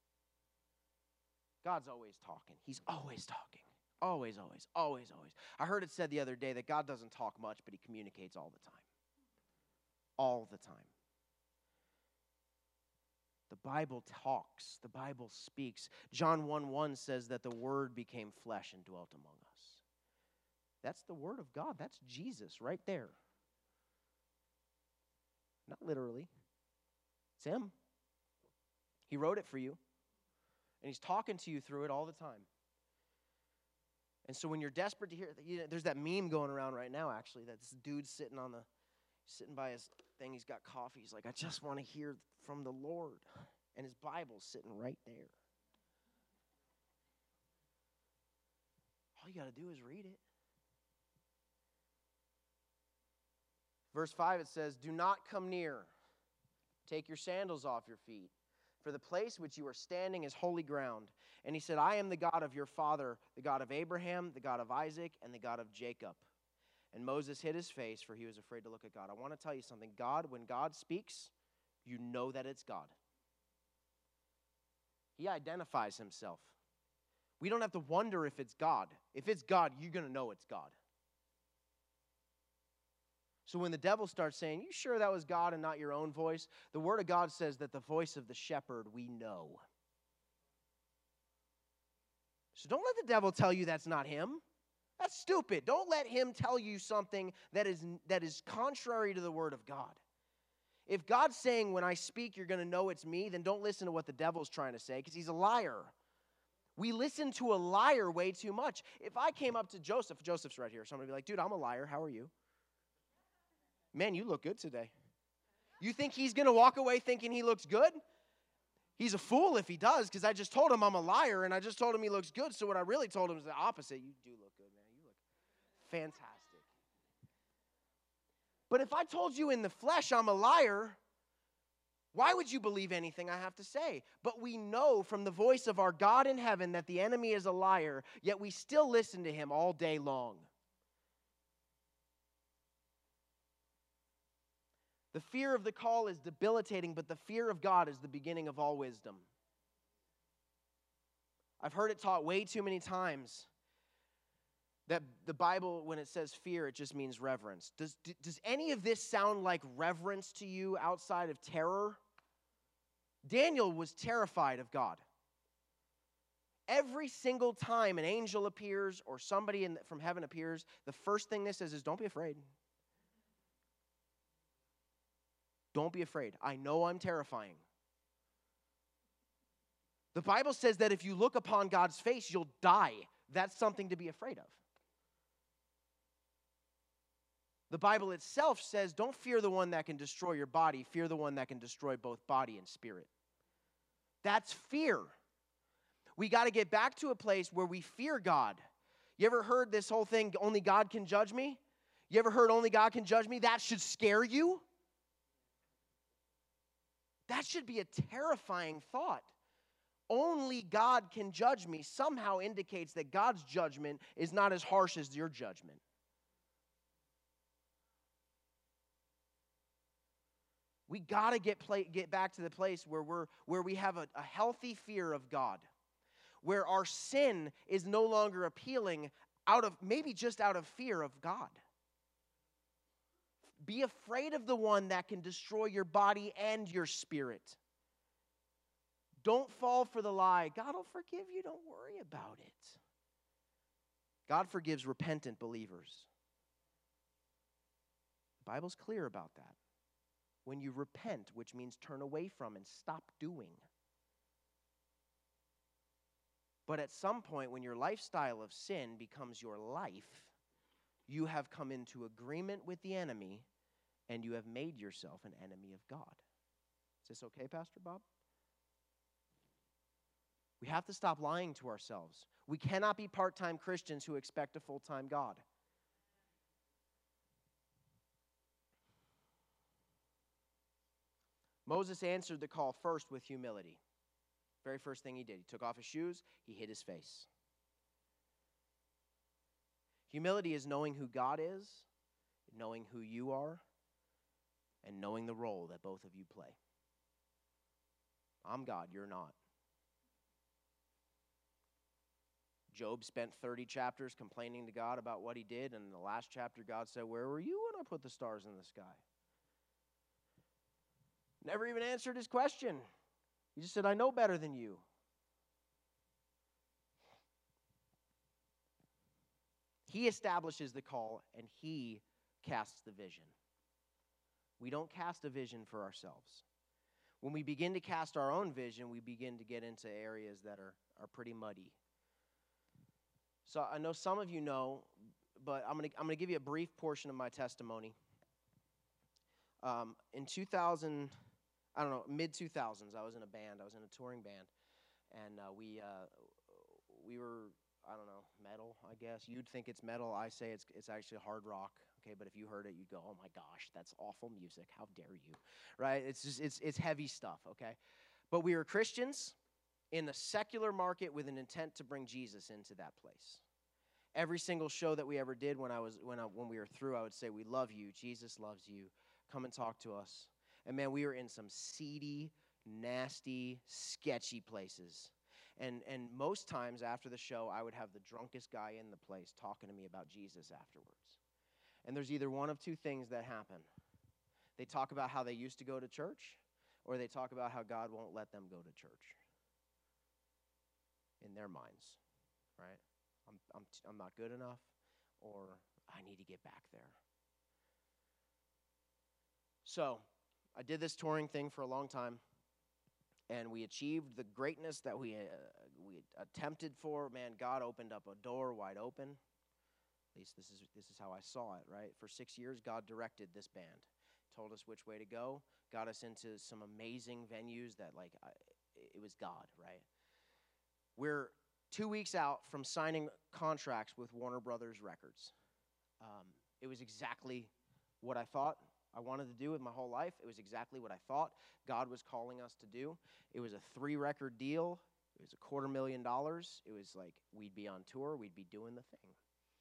A: God's always talking. He's always talking. Always, always, always, always. I heard it said the other day that God doesn't talk much, but he communicates all the time. All the time. The Bible talks. The Bible speaks. John 1:1 says that the Word became flesh and dwelt among us. That's the Word of God. That's Jesus right there. Not literally. It's him. He wrote it for you. And he's talking to you through it all the time. And so when you're desperate to hear, there's that meme going around right now, actually, that this dude's sitting by his thing. He's got coffee. He's like, I just want to hear from the Lord. And his Bible's sitting right there. All you got to do is read it. Verse 5, it says, do not come near. Take your sandals off your feet. For the place which you are standing is holy ground. And he said, I am the God of your father, the God of Abraham, the God of Isaac, and the God of Jacob. And Moses hid his face, for he was afraid to look at God. I want to tell you something. When God speaks, you know that it's God. He identifies himself. We don't have to wonder if it's God. If it's God, you're going to know it's God. So when the devil starts saying, you sure that was God and not your own voice? The Word of God says that the voice of the shepherd we know. So don't let the devil tell you that's not him. That's stupid. Don't let him tell you something that is contrary to the Word of God. If God's saying when I speak you're going to know it's me, then don't listen to what the devil's trying to say because he's a liar. We listen to a liar way too much. If I came up to Joseph's right here, somebody would be like, dude, I'm a liar. How are you? Man, you look good today. You think he's going to walk away thinking he looks good? He's a fool if he does because I just told him I'm a liar and I just told him he looks good. So what I really told him is the opposite. You do look good, man. You look fantastic. But if I told you in the flesh I'm a liar, why would you believe anything I have to say? But we know from the voice of our God in heaven that the enemy is a liar, yet we still listen to him all day long. The fear of the call is debilitating, but the fear of God is the beginning of all wisdom. I've heard it taught way too many times that the Bible, when it says fear, it just means reverence. Does any of this sound like reverence to you outside of terror? Daniel was terrified of God. Every single time an angel appears or somebody from heaven appears, the first thing this says is, don't be afraid. Don't be afraid. I know I'm terrifying. The Bible says that if you look upon God's face, you'll die. That's something to be afraid of. The Bible itself says, don't fear the one that can destroy your body. Fear the one that can destroy both body and spirit. That's fear. We got to get back to a place where we fear God. You ever heard this whole thing, only God can judge me? You ever heard only God can judge me? That should scare you. That should be a terrifying thought. Only God can judge me somehow indicates that God's judgment is not as harsh as your judgment. We got to get back to the place where we have a healthy fear of God, where our sin is no longer appealing maybe just out of fear of God. Be afraid of the one that can destroy your body and your spirit. Don't fall for the lie. God will forgive you. Don't worry about it. God forgives repentant believers. The Bible's clear about that. When you repent, which means turn away from and stop doing. But at some point, when your lifestyle of sin becomes your life, you have come into agreement with the enemy and you have made yourself an enemy of God. Is this okay, Pastor Bob? We have to stop lying to ourselves. We cannot be part-time Christians who expect a full-time God. Moses answered the call first with humility. Very first thing he did. He took off his shoes, he hid his face. Humility is knowing who God is, knowing who you are, and knowing the role that both of you play. I'm God, you're not. Job spent 30 chapters complaining to God about what he did, and in the last chapter, God said, where were you when I put the stars in the sky? Never even answered his question. He just said, I know better than you. He establishes the call, and he casts the vision. We don't cast a vision for ourselves. When we begin to cast our own vision, we begin to get into areas that are pretty muddy. So I know some of you know, but I'm gonna give you a brief portion of my testimony. In 2000, I don't know, mid-2000s, I was in a band. I was in a touring band, and we were, I don't know, metal, I guess. You'd think it's metal. I say it's actually hard rock. Okay, but if you heard it, you'd go, "Oh my gosh, that's awful music. How dare you?" Right? It's heavy stuff. Okay, but we were Christians in the secular market with an intent to bring Jesus into that place. Every single show that we ever did, when we were through, I would say, "We love you. Jesus loves you. Come and talk to us." And man, we were in some seedy, nasty, sketchy places. And most times after the show, I would have the drunkest guy in the place talking to me about Jesus afterwards. And there's either one of two things that happen. They talk about how they used to go to church, or they talk about how God won't let them go to church in their minds, right? I'm not good enough, or I need to get back there. So I did this touring thing for a long time, and we achieved the greatness that we attempted for. Man, God opened up a door wide open. At least this is how I saw it, right? For 6 years, God directed this band, told us which way to go, got us into some amazing venues that, it was God, right? We're 2 weeks out from signing contracts with Warner Brothers Records. It was exactly what I thought I wanted to do with my whole life. It was exactly what I thought God was calling us to do. It was a 3-record deal. It was $250,000. It was like we'd be on tour. We'd be doing the thing.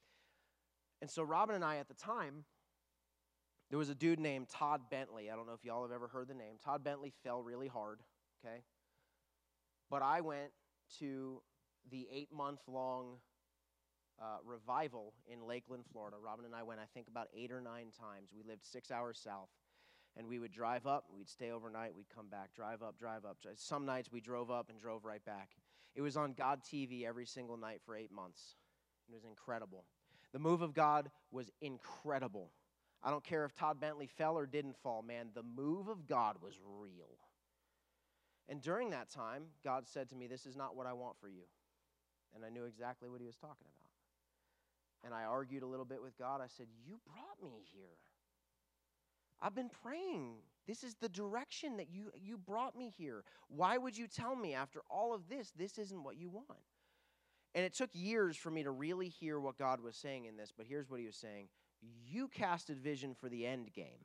A: And so Robin and I at the time, there was a dude named Todd Bentley. I don't know if y'all have ever heard the name. Todd Bentley fell really hard, okay? But I went to the 8-month-long revival in Lakeland, Florida. Robin and I went, I think, about 8 or 9 times. We lived 6 hours south. And we would drive up, we'd stay overnight, we'd come back, drive up. Some nights we drove up and drove right back. It was on God TV every single night for 8 months. It was incredible. The move of God was incredible. I don't care if Todd Bentley fell or didn't fall, man. The move of God was real. And during that time, God said to me, this is not what I want for you. And I knew exactly what he was talking about. And I argued a little bit with God. I said, you brought me here. I've been praying. This is the direction that you brought me here. Why would you tell me after all of this isn't what you want? And it took years for me to really hear what God was saying in this, but here's what he was saying. You casted vision for the end game.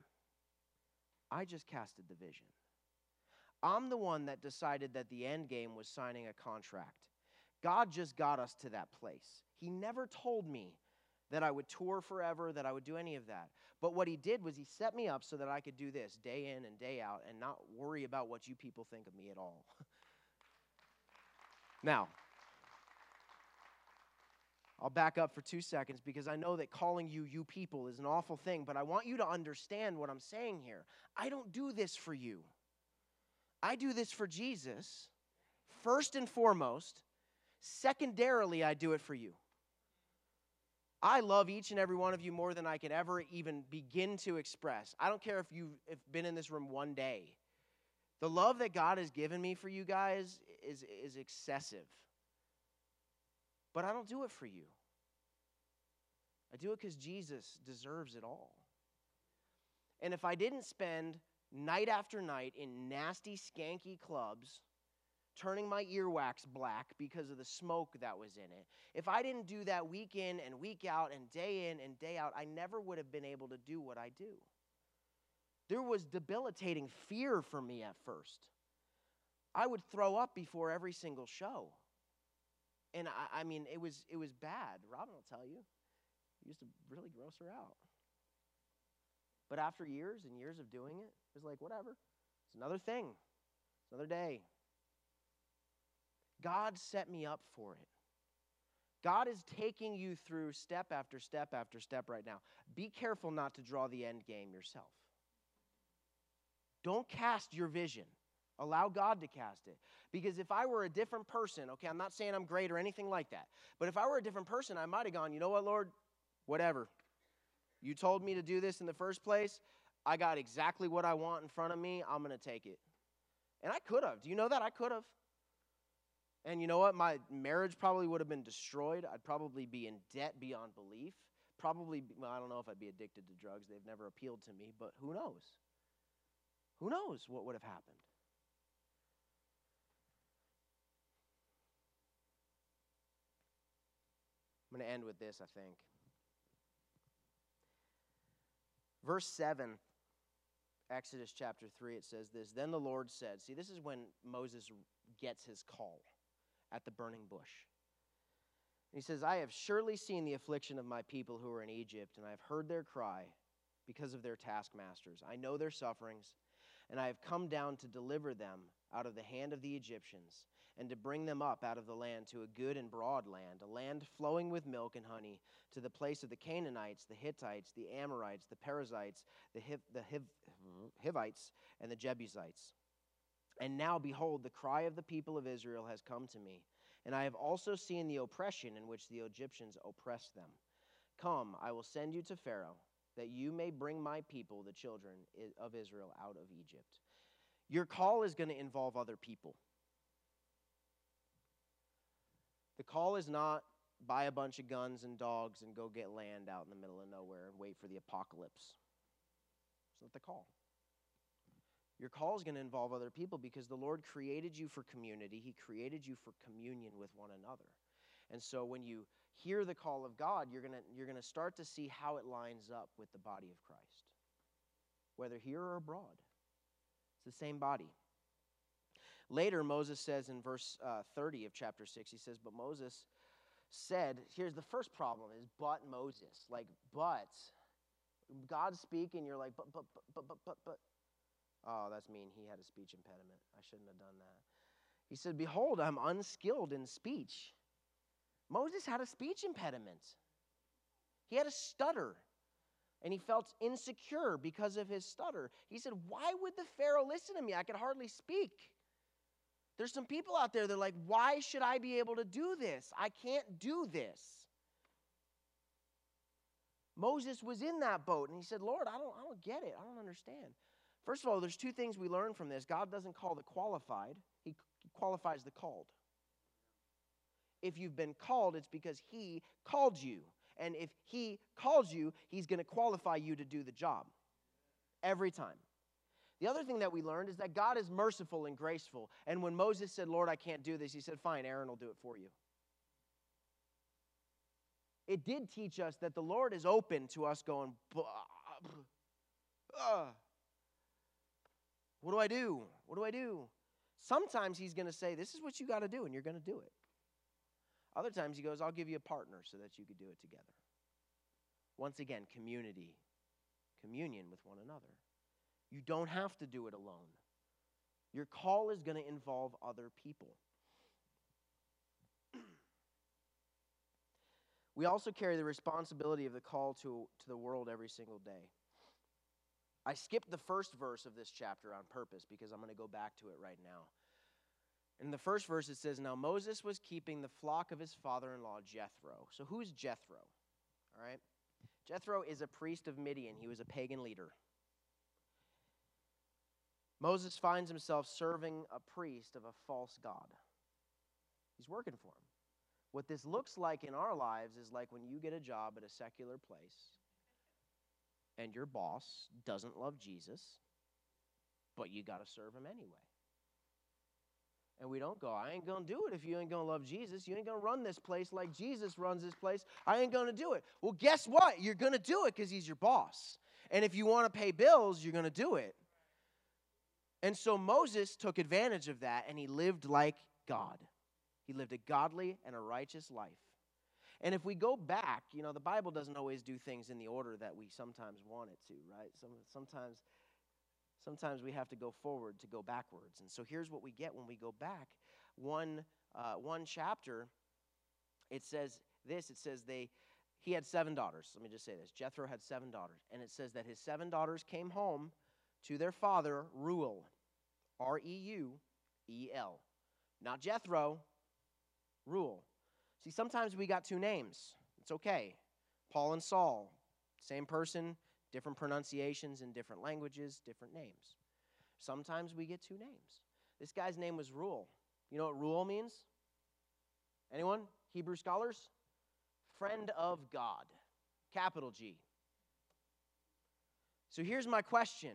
A: I just casted the vision. I'm the one that decided that the end game was signing a contract. God just got us to that place. He never told me that I would tour forever, that I would do any of that. But what he did was he set me up so that I could do this day in and day out and not worry about what you people think of me at all. Now, I'll back up for 2 seconds because I know that calling you people is an awful thing, but I want you to understand what I'm saying here. I don't do this for you. I do this for Jesus, first and foremost. Secondarily, I do it for you. I love each and every one of you more than I could ever even begin to express. I don't care if you've been in this room one day. The love that God has given me for you guys is excessive. But I don't do it for you. I do it because Jesus deserves it all. And if I didn't spend night after night in nasty, skanky clubs turning my earwax black because of the smoke that was in it, if I didn't do that week in and week out and day out, I never would have been able to do what I do. There was debilitating fear for me at first. I would throw up before every single show. And I mean, it was bad. Robin will tell you. It used to really gross her out. But after years and years of doing it, it was like, whatever. It's another thing. It's another day. God set me up for it. God is taking you through step after step after step right now. Be careful not to draw the end game yourself. Don't cast your vision. Allow God to cast it. Because if I were a different person, okay, I'm not saying I'm great or anything like that, but if I were a different person, I might have gone, you know what, Lord? Whatever. You told me to do this in the first place. I got exactly what I want in front of me. I'm going to take it. And I could have. Do you know that? I could have. And you know what? My marriage probably would have been destroyed. I'd probably be in debt beyond belief. Well, I don't know if I'd be addicted to drugs. They've never appealed to me, but who knows? Who knows what would have happened? I'm going to end with this, I think. Verse 7, Exodus chapter 3, it says this. Then the Lord said, see, this is when Moses gets his call at the burning bush. He says, I have surely seen the affliction of my people who are in Egypt, and I have heard their cry because of their taskmasters. I know their sufferings, and I have come down to deliver them out of the hand of the Egyptians, and to bring them up out of the land to a good and broad land, a land flowing with milk and honey, to the place of the Canaanites, the Hittites, the Amorites, the Perizzites, the Hivites, and the Jebusites. And now, behold, the cry of the people of Israel has come to me, and I have also seen the oppression in which the Egyptians oppress them. Come, I will send you to Pharaoh, that you may bring my people, the children of Israel, out of Egypt. Your call is going to involve other people. The call is not buy a bunch of guns and dogs and go get land out in the middle of nowhere and wait for the apocalypse. It's not the call. Your call is going to involve other people because the Lord created you for community. He created you for communion with one another. And so when you hear the call of God, you're going to start to see how it lines up with the body of Christ, whether here or abroad. It's the same body. Later, Moses says in verse 30 of chapter 6, he says, but Moses said, here's the first problem is, but Moses. Like, but. God's speaking, you're like, but. Oh, that's mean. He had a speech impediment. I shouldn't have done that. He said, behold, I'm unskilled in speech. Moses had a speech impediment. He had a stutter. And he felt insecure because of his stutter. He said, why would the Pharaoh listen to me? I could hardly speak. There's some people out there that are like, why should I be able to do this? I can't do this. Moses was in that boat, and he said, Lord, I don't get it. I don't understand. First of all, there's two things we learn from this. God doesn't call the qualified. He qualifies the called. If you've been called, it's because he called you. And if he calls you, he's going to qualify you to do the job. Every time. The other thing that we learned is that God is merciful and graceful. And when Moses said, Lord, I can't do this, he said, fine, Aaron will do it for you. It did teach us that the Lord is open to us going, what do I do? What do I do? Sometimes he's going to say, this is what you got to do, and you're going to do it. Other times he goes, I'll give you a partner so that you could do it together. Once again, community, communion with one another. You don't have to do it alone. Your call is going to involve other people. We also carry the responsibility of the call to the world every single day. I skipped the first verse of this chapter on purpose because I'm going to go back to it right now. In the first verse it says, now Moses was keeping the flock of his father-in-law Jethro. So who's Jethro? All right. Jethro is a priest of Midian. He was a pagan leader. Moses finds himself serving a priest of a false god. He's working for him. What this looks like in our lives is like when you get a job at a secular place and your boss doesn't love Jesus, but you got to serve him anyway. And we don't go, I ain't going to do it if you ain't going to love Jesus. You ain't going to run this place like Jesus runs this place. I ain't going to do it. Well, guess what? You're going to do it because he's your boss. And if you want to pay bills, you're going to do it. And so Moses took advantage of that, and he lived like God. He lived a godly and a righteous life. And if we go back, the Bible doesn't always do things in the order that we sometimes want it to, right? Sometimes we have to go forward to go backwards. And so here's what we get when we go back. One chapter, it says this. It says he had 7 daughters. Let me just say this. Jethro had 7 daughters. And it says that his 7 daughters came home to their father, Reuel, R-E-U-E-L. Not Jethro, Reuel. See, sometimes we got 2 names. It's okay. Paul and Saul, same person, different pronunciations in different languages, different names. Sometimes we get 2 names. This guy's name was Reuel. You know what Reuel means? Anyone? Hebrew scholars? Friend of God. Capital G. So here's my question.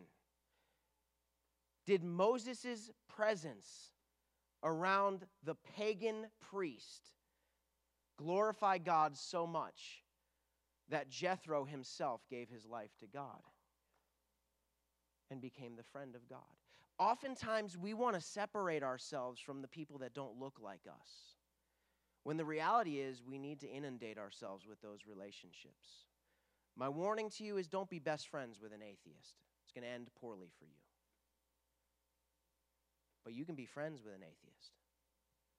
A: Did Moses' presence around the pagan priest glorify God so much that Jethro himself gave his life to God and became the friend of God? Oftentimes, we want to separate ourselves from the people that don't look like us, when the reality is we need to inundate ourselves with those relationships. My warning to you is don't be best friends with an atheist. It's going to end poorly for you. But you can be friends with an atheist.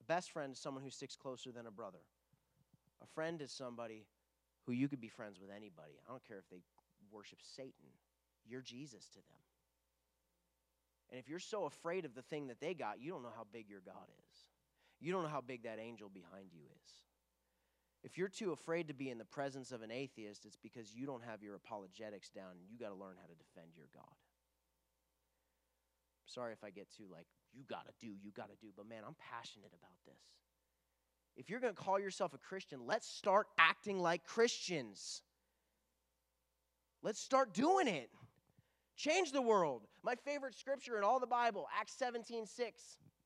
A: A best friend is someone who sticks closer than a brother. A friend is somebody who you could be friends with anybody. I don't care if they worship Satan. You're Jesus to them. And if you're so afraid of the thing that they got, you don't know how big your God is. You don't know how big that angel behind you is. If you're too afraid to be in the presence of an atheist, it's because you don't have your apologetics down and you got to learn how to defend your God. Sorry if I get too you got to do. But man, I'm passionate about this. If you're going to call yourself a Christian, let's start acting like Christians. Let's start doing it. Change the world. My favorite scripture in all the Bible, Acts 17:6.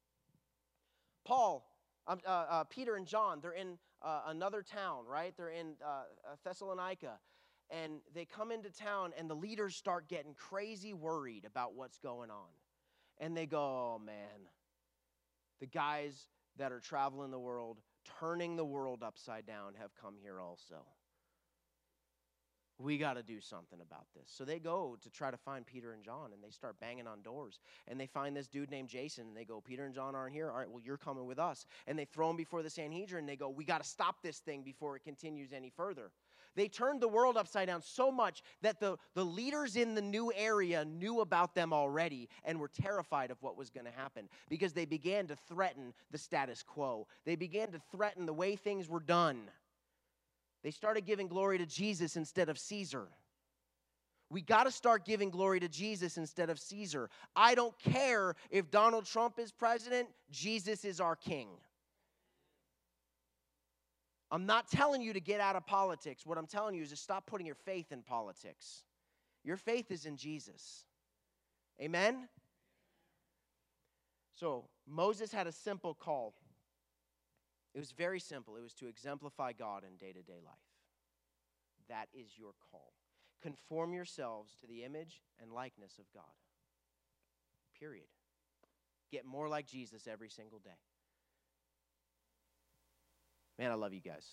A: Peter and John, they're in another town, right? They're in Thessalonica. And they come into town, and the leaders start getting crazy worried about what's going on. And they go, oh, man, the guys that are traveling the world, turning the world upside down, have come here also. We got to do something about this. So they go to try to find Peter and John, and they start banging on doors. And they find this dude named Jason, and they go, Peter and John aren't here? All right, well, you're coming with us. And they throw him before the Sanhedrin, and they go, we got to stop this thing before it continues any further. They turned the world upside down so much that the leaders in the new area knew about them already and were terrified of what was going to happen because they began to threaten the status quo. They began to threaten the way things were done. They started giving glory to Jesus instead of Caesar. We got to start giving glory to Jesus instead of Caesar. I don't care if Donald Trump is president, Jesus is our king. I'm not telling you to get out of politics. What I'm telling you is to stop putting your faith in politics. Your faith is in Jesus. Amen? So Moses had a simple call. It was very simple. It was to exemplify God in day-to-day life. That is your call. Conform yourselves to the image and likeness of God. Period. Get more like Jesus every single day. Man, I love you guys.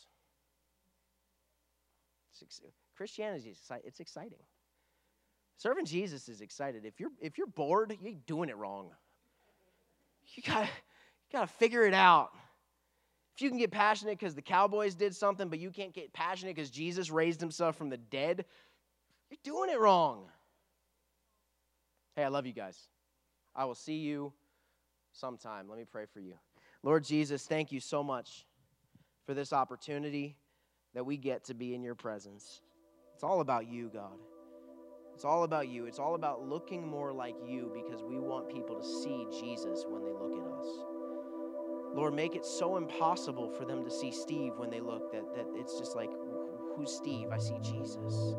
A: Christianity is it's exciting. Serving Jesus is exciting. If you're bored, you're doing it wrong. You gotta figure it out. If you can get passionate because the Cowboys did something, but you can't get passionate because Jesus raised himself from the dead, you're doing it wrong. Hey, I love you guys. I will see you sometime. Let me pray for you. Lord Jesus, thank you so much for this opportunity that we get to be in your presence. It's all about you, God. It's all about you. It's all about looking more like you because we want people to see Jesus when they look at us. Lord, make it so impossible for them to see Steve when they look that it's just like, who's Steve? I see Jesus.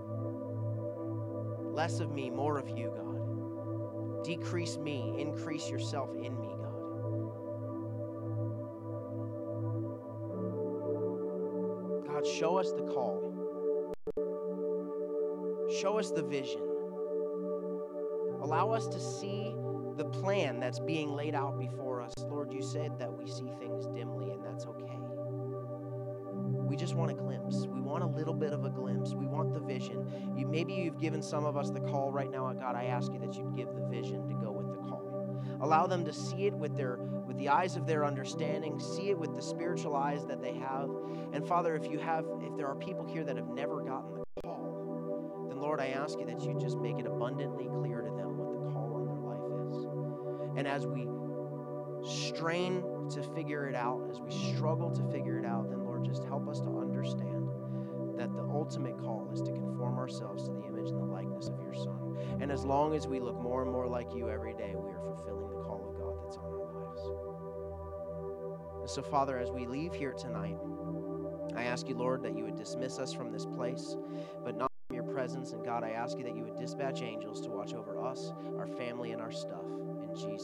A: Less of me, more of you, God. Decrease me, increase yourself in me, God. God, show us the call. Show us the vision. Allow us to see the plan that's being laid out before us. Lord, you said that we see things dimly, and that's okay. We just want a glimpse. We want a little bit of a glimpse. We want the vision. Maybe you've given some of us the call right now. God, I ask you that you'd give the vision to go with the call. Allow them to see it with the eyes of their understanding, see it with the spiritual eyes that they have. And Father, if there are people here that have never gotten the call, then Lord, I ask you that you just make it abundantly clear to them what the call on their life is. And as we strain to figure it out, as we struggle to figure it out, then Lord, just help us to understand that the ultimate call is to conform ourselves to the image and the likeness of your Son. And as long as we look more and more like you every day, we are fulfilling the call of God that's on our lives. And so, Father, as we leave here tonight, I ask you, Lord, that you would dismiss us from this place, but not from your presence. And God, I ask you that you would dispatch angels to watch over us, our family, and our stuff. In Jesus' name.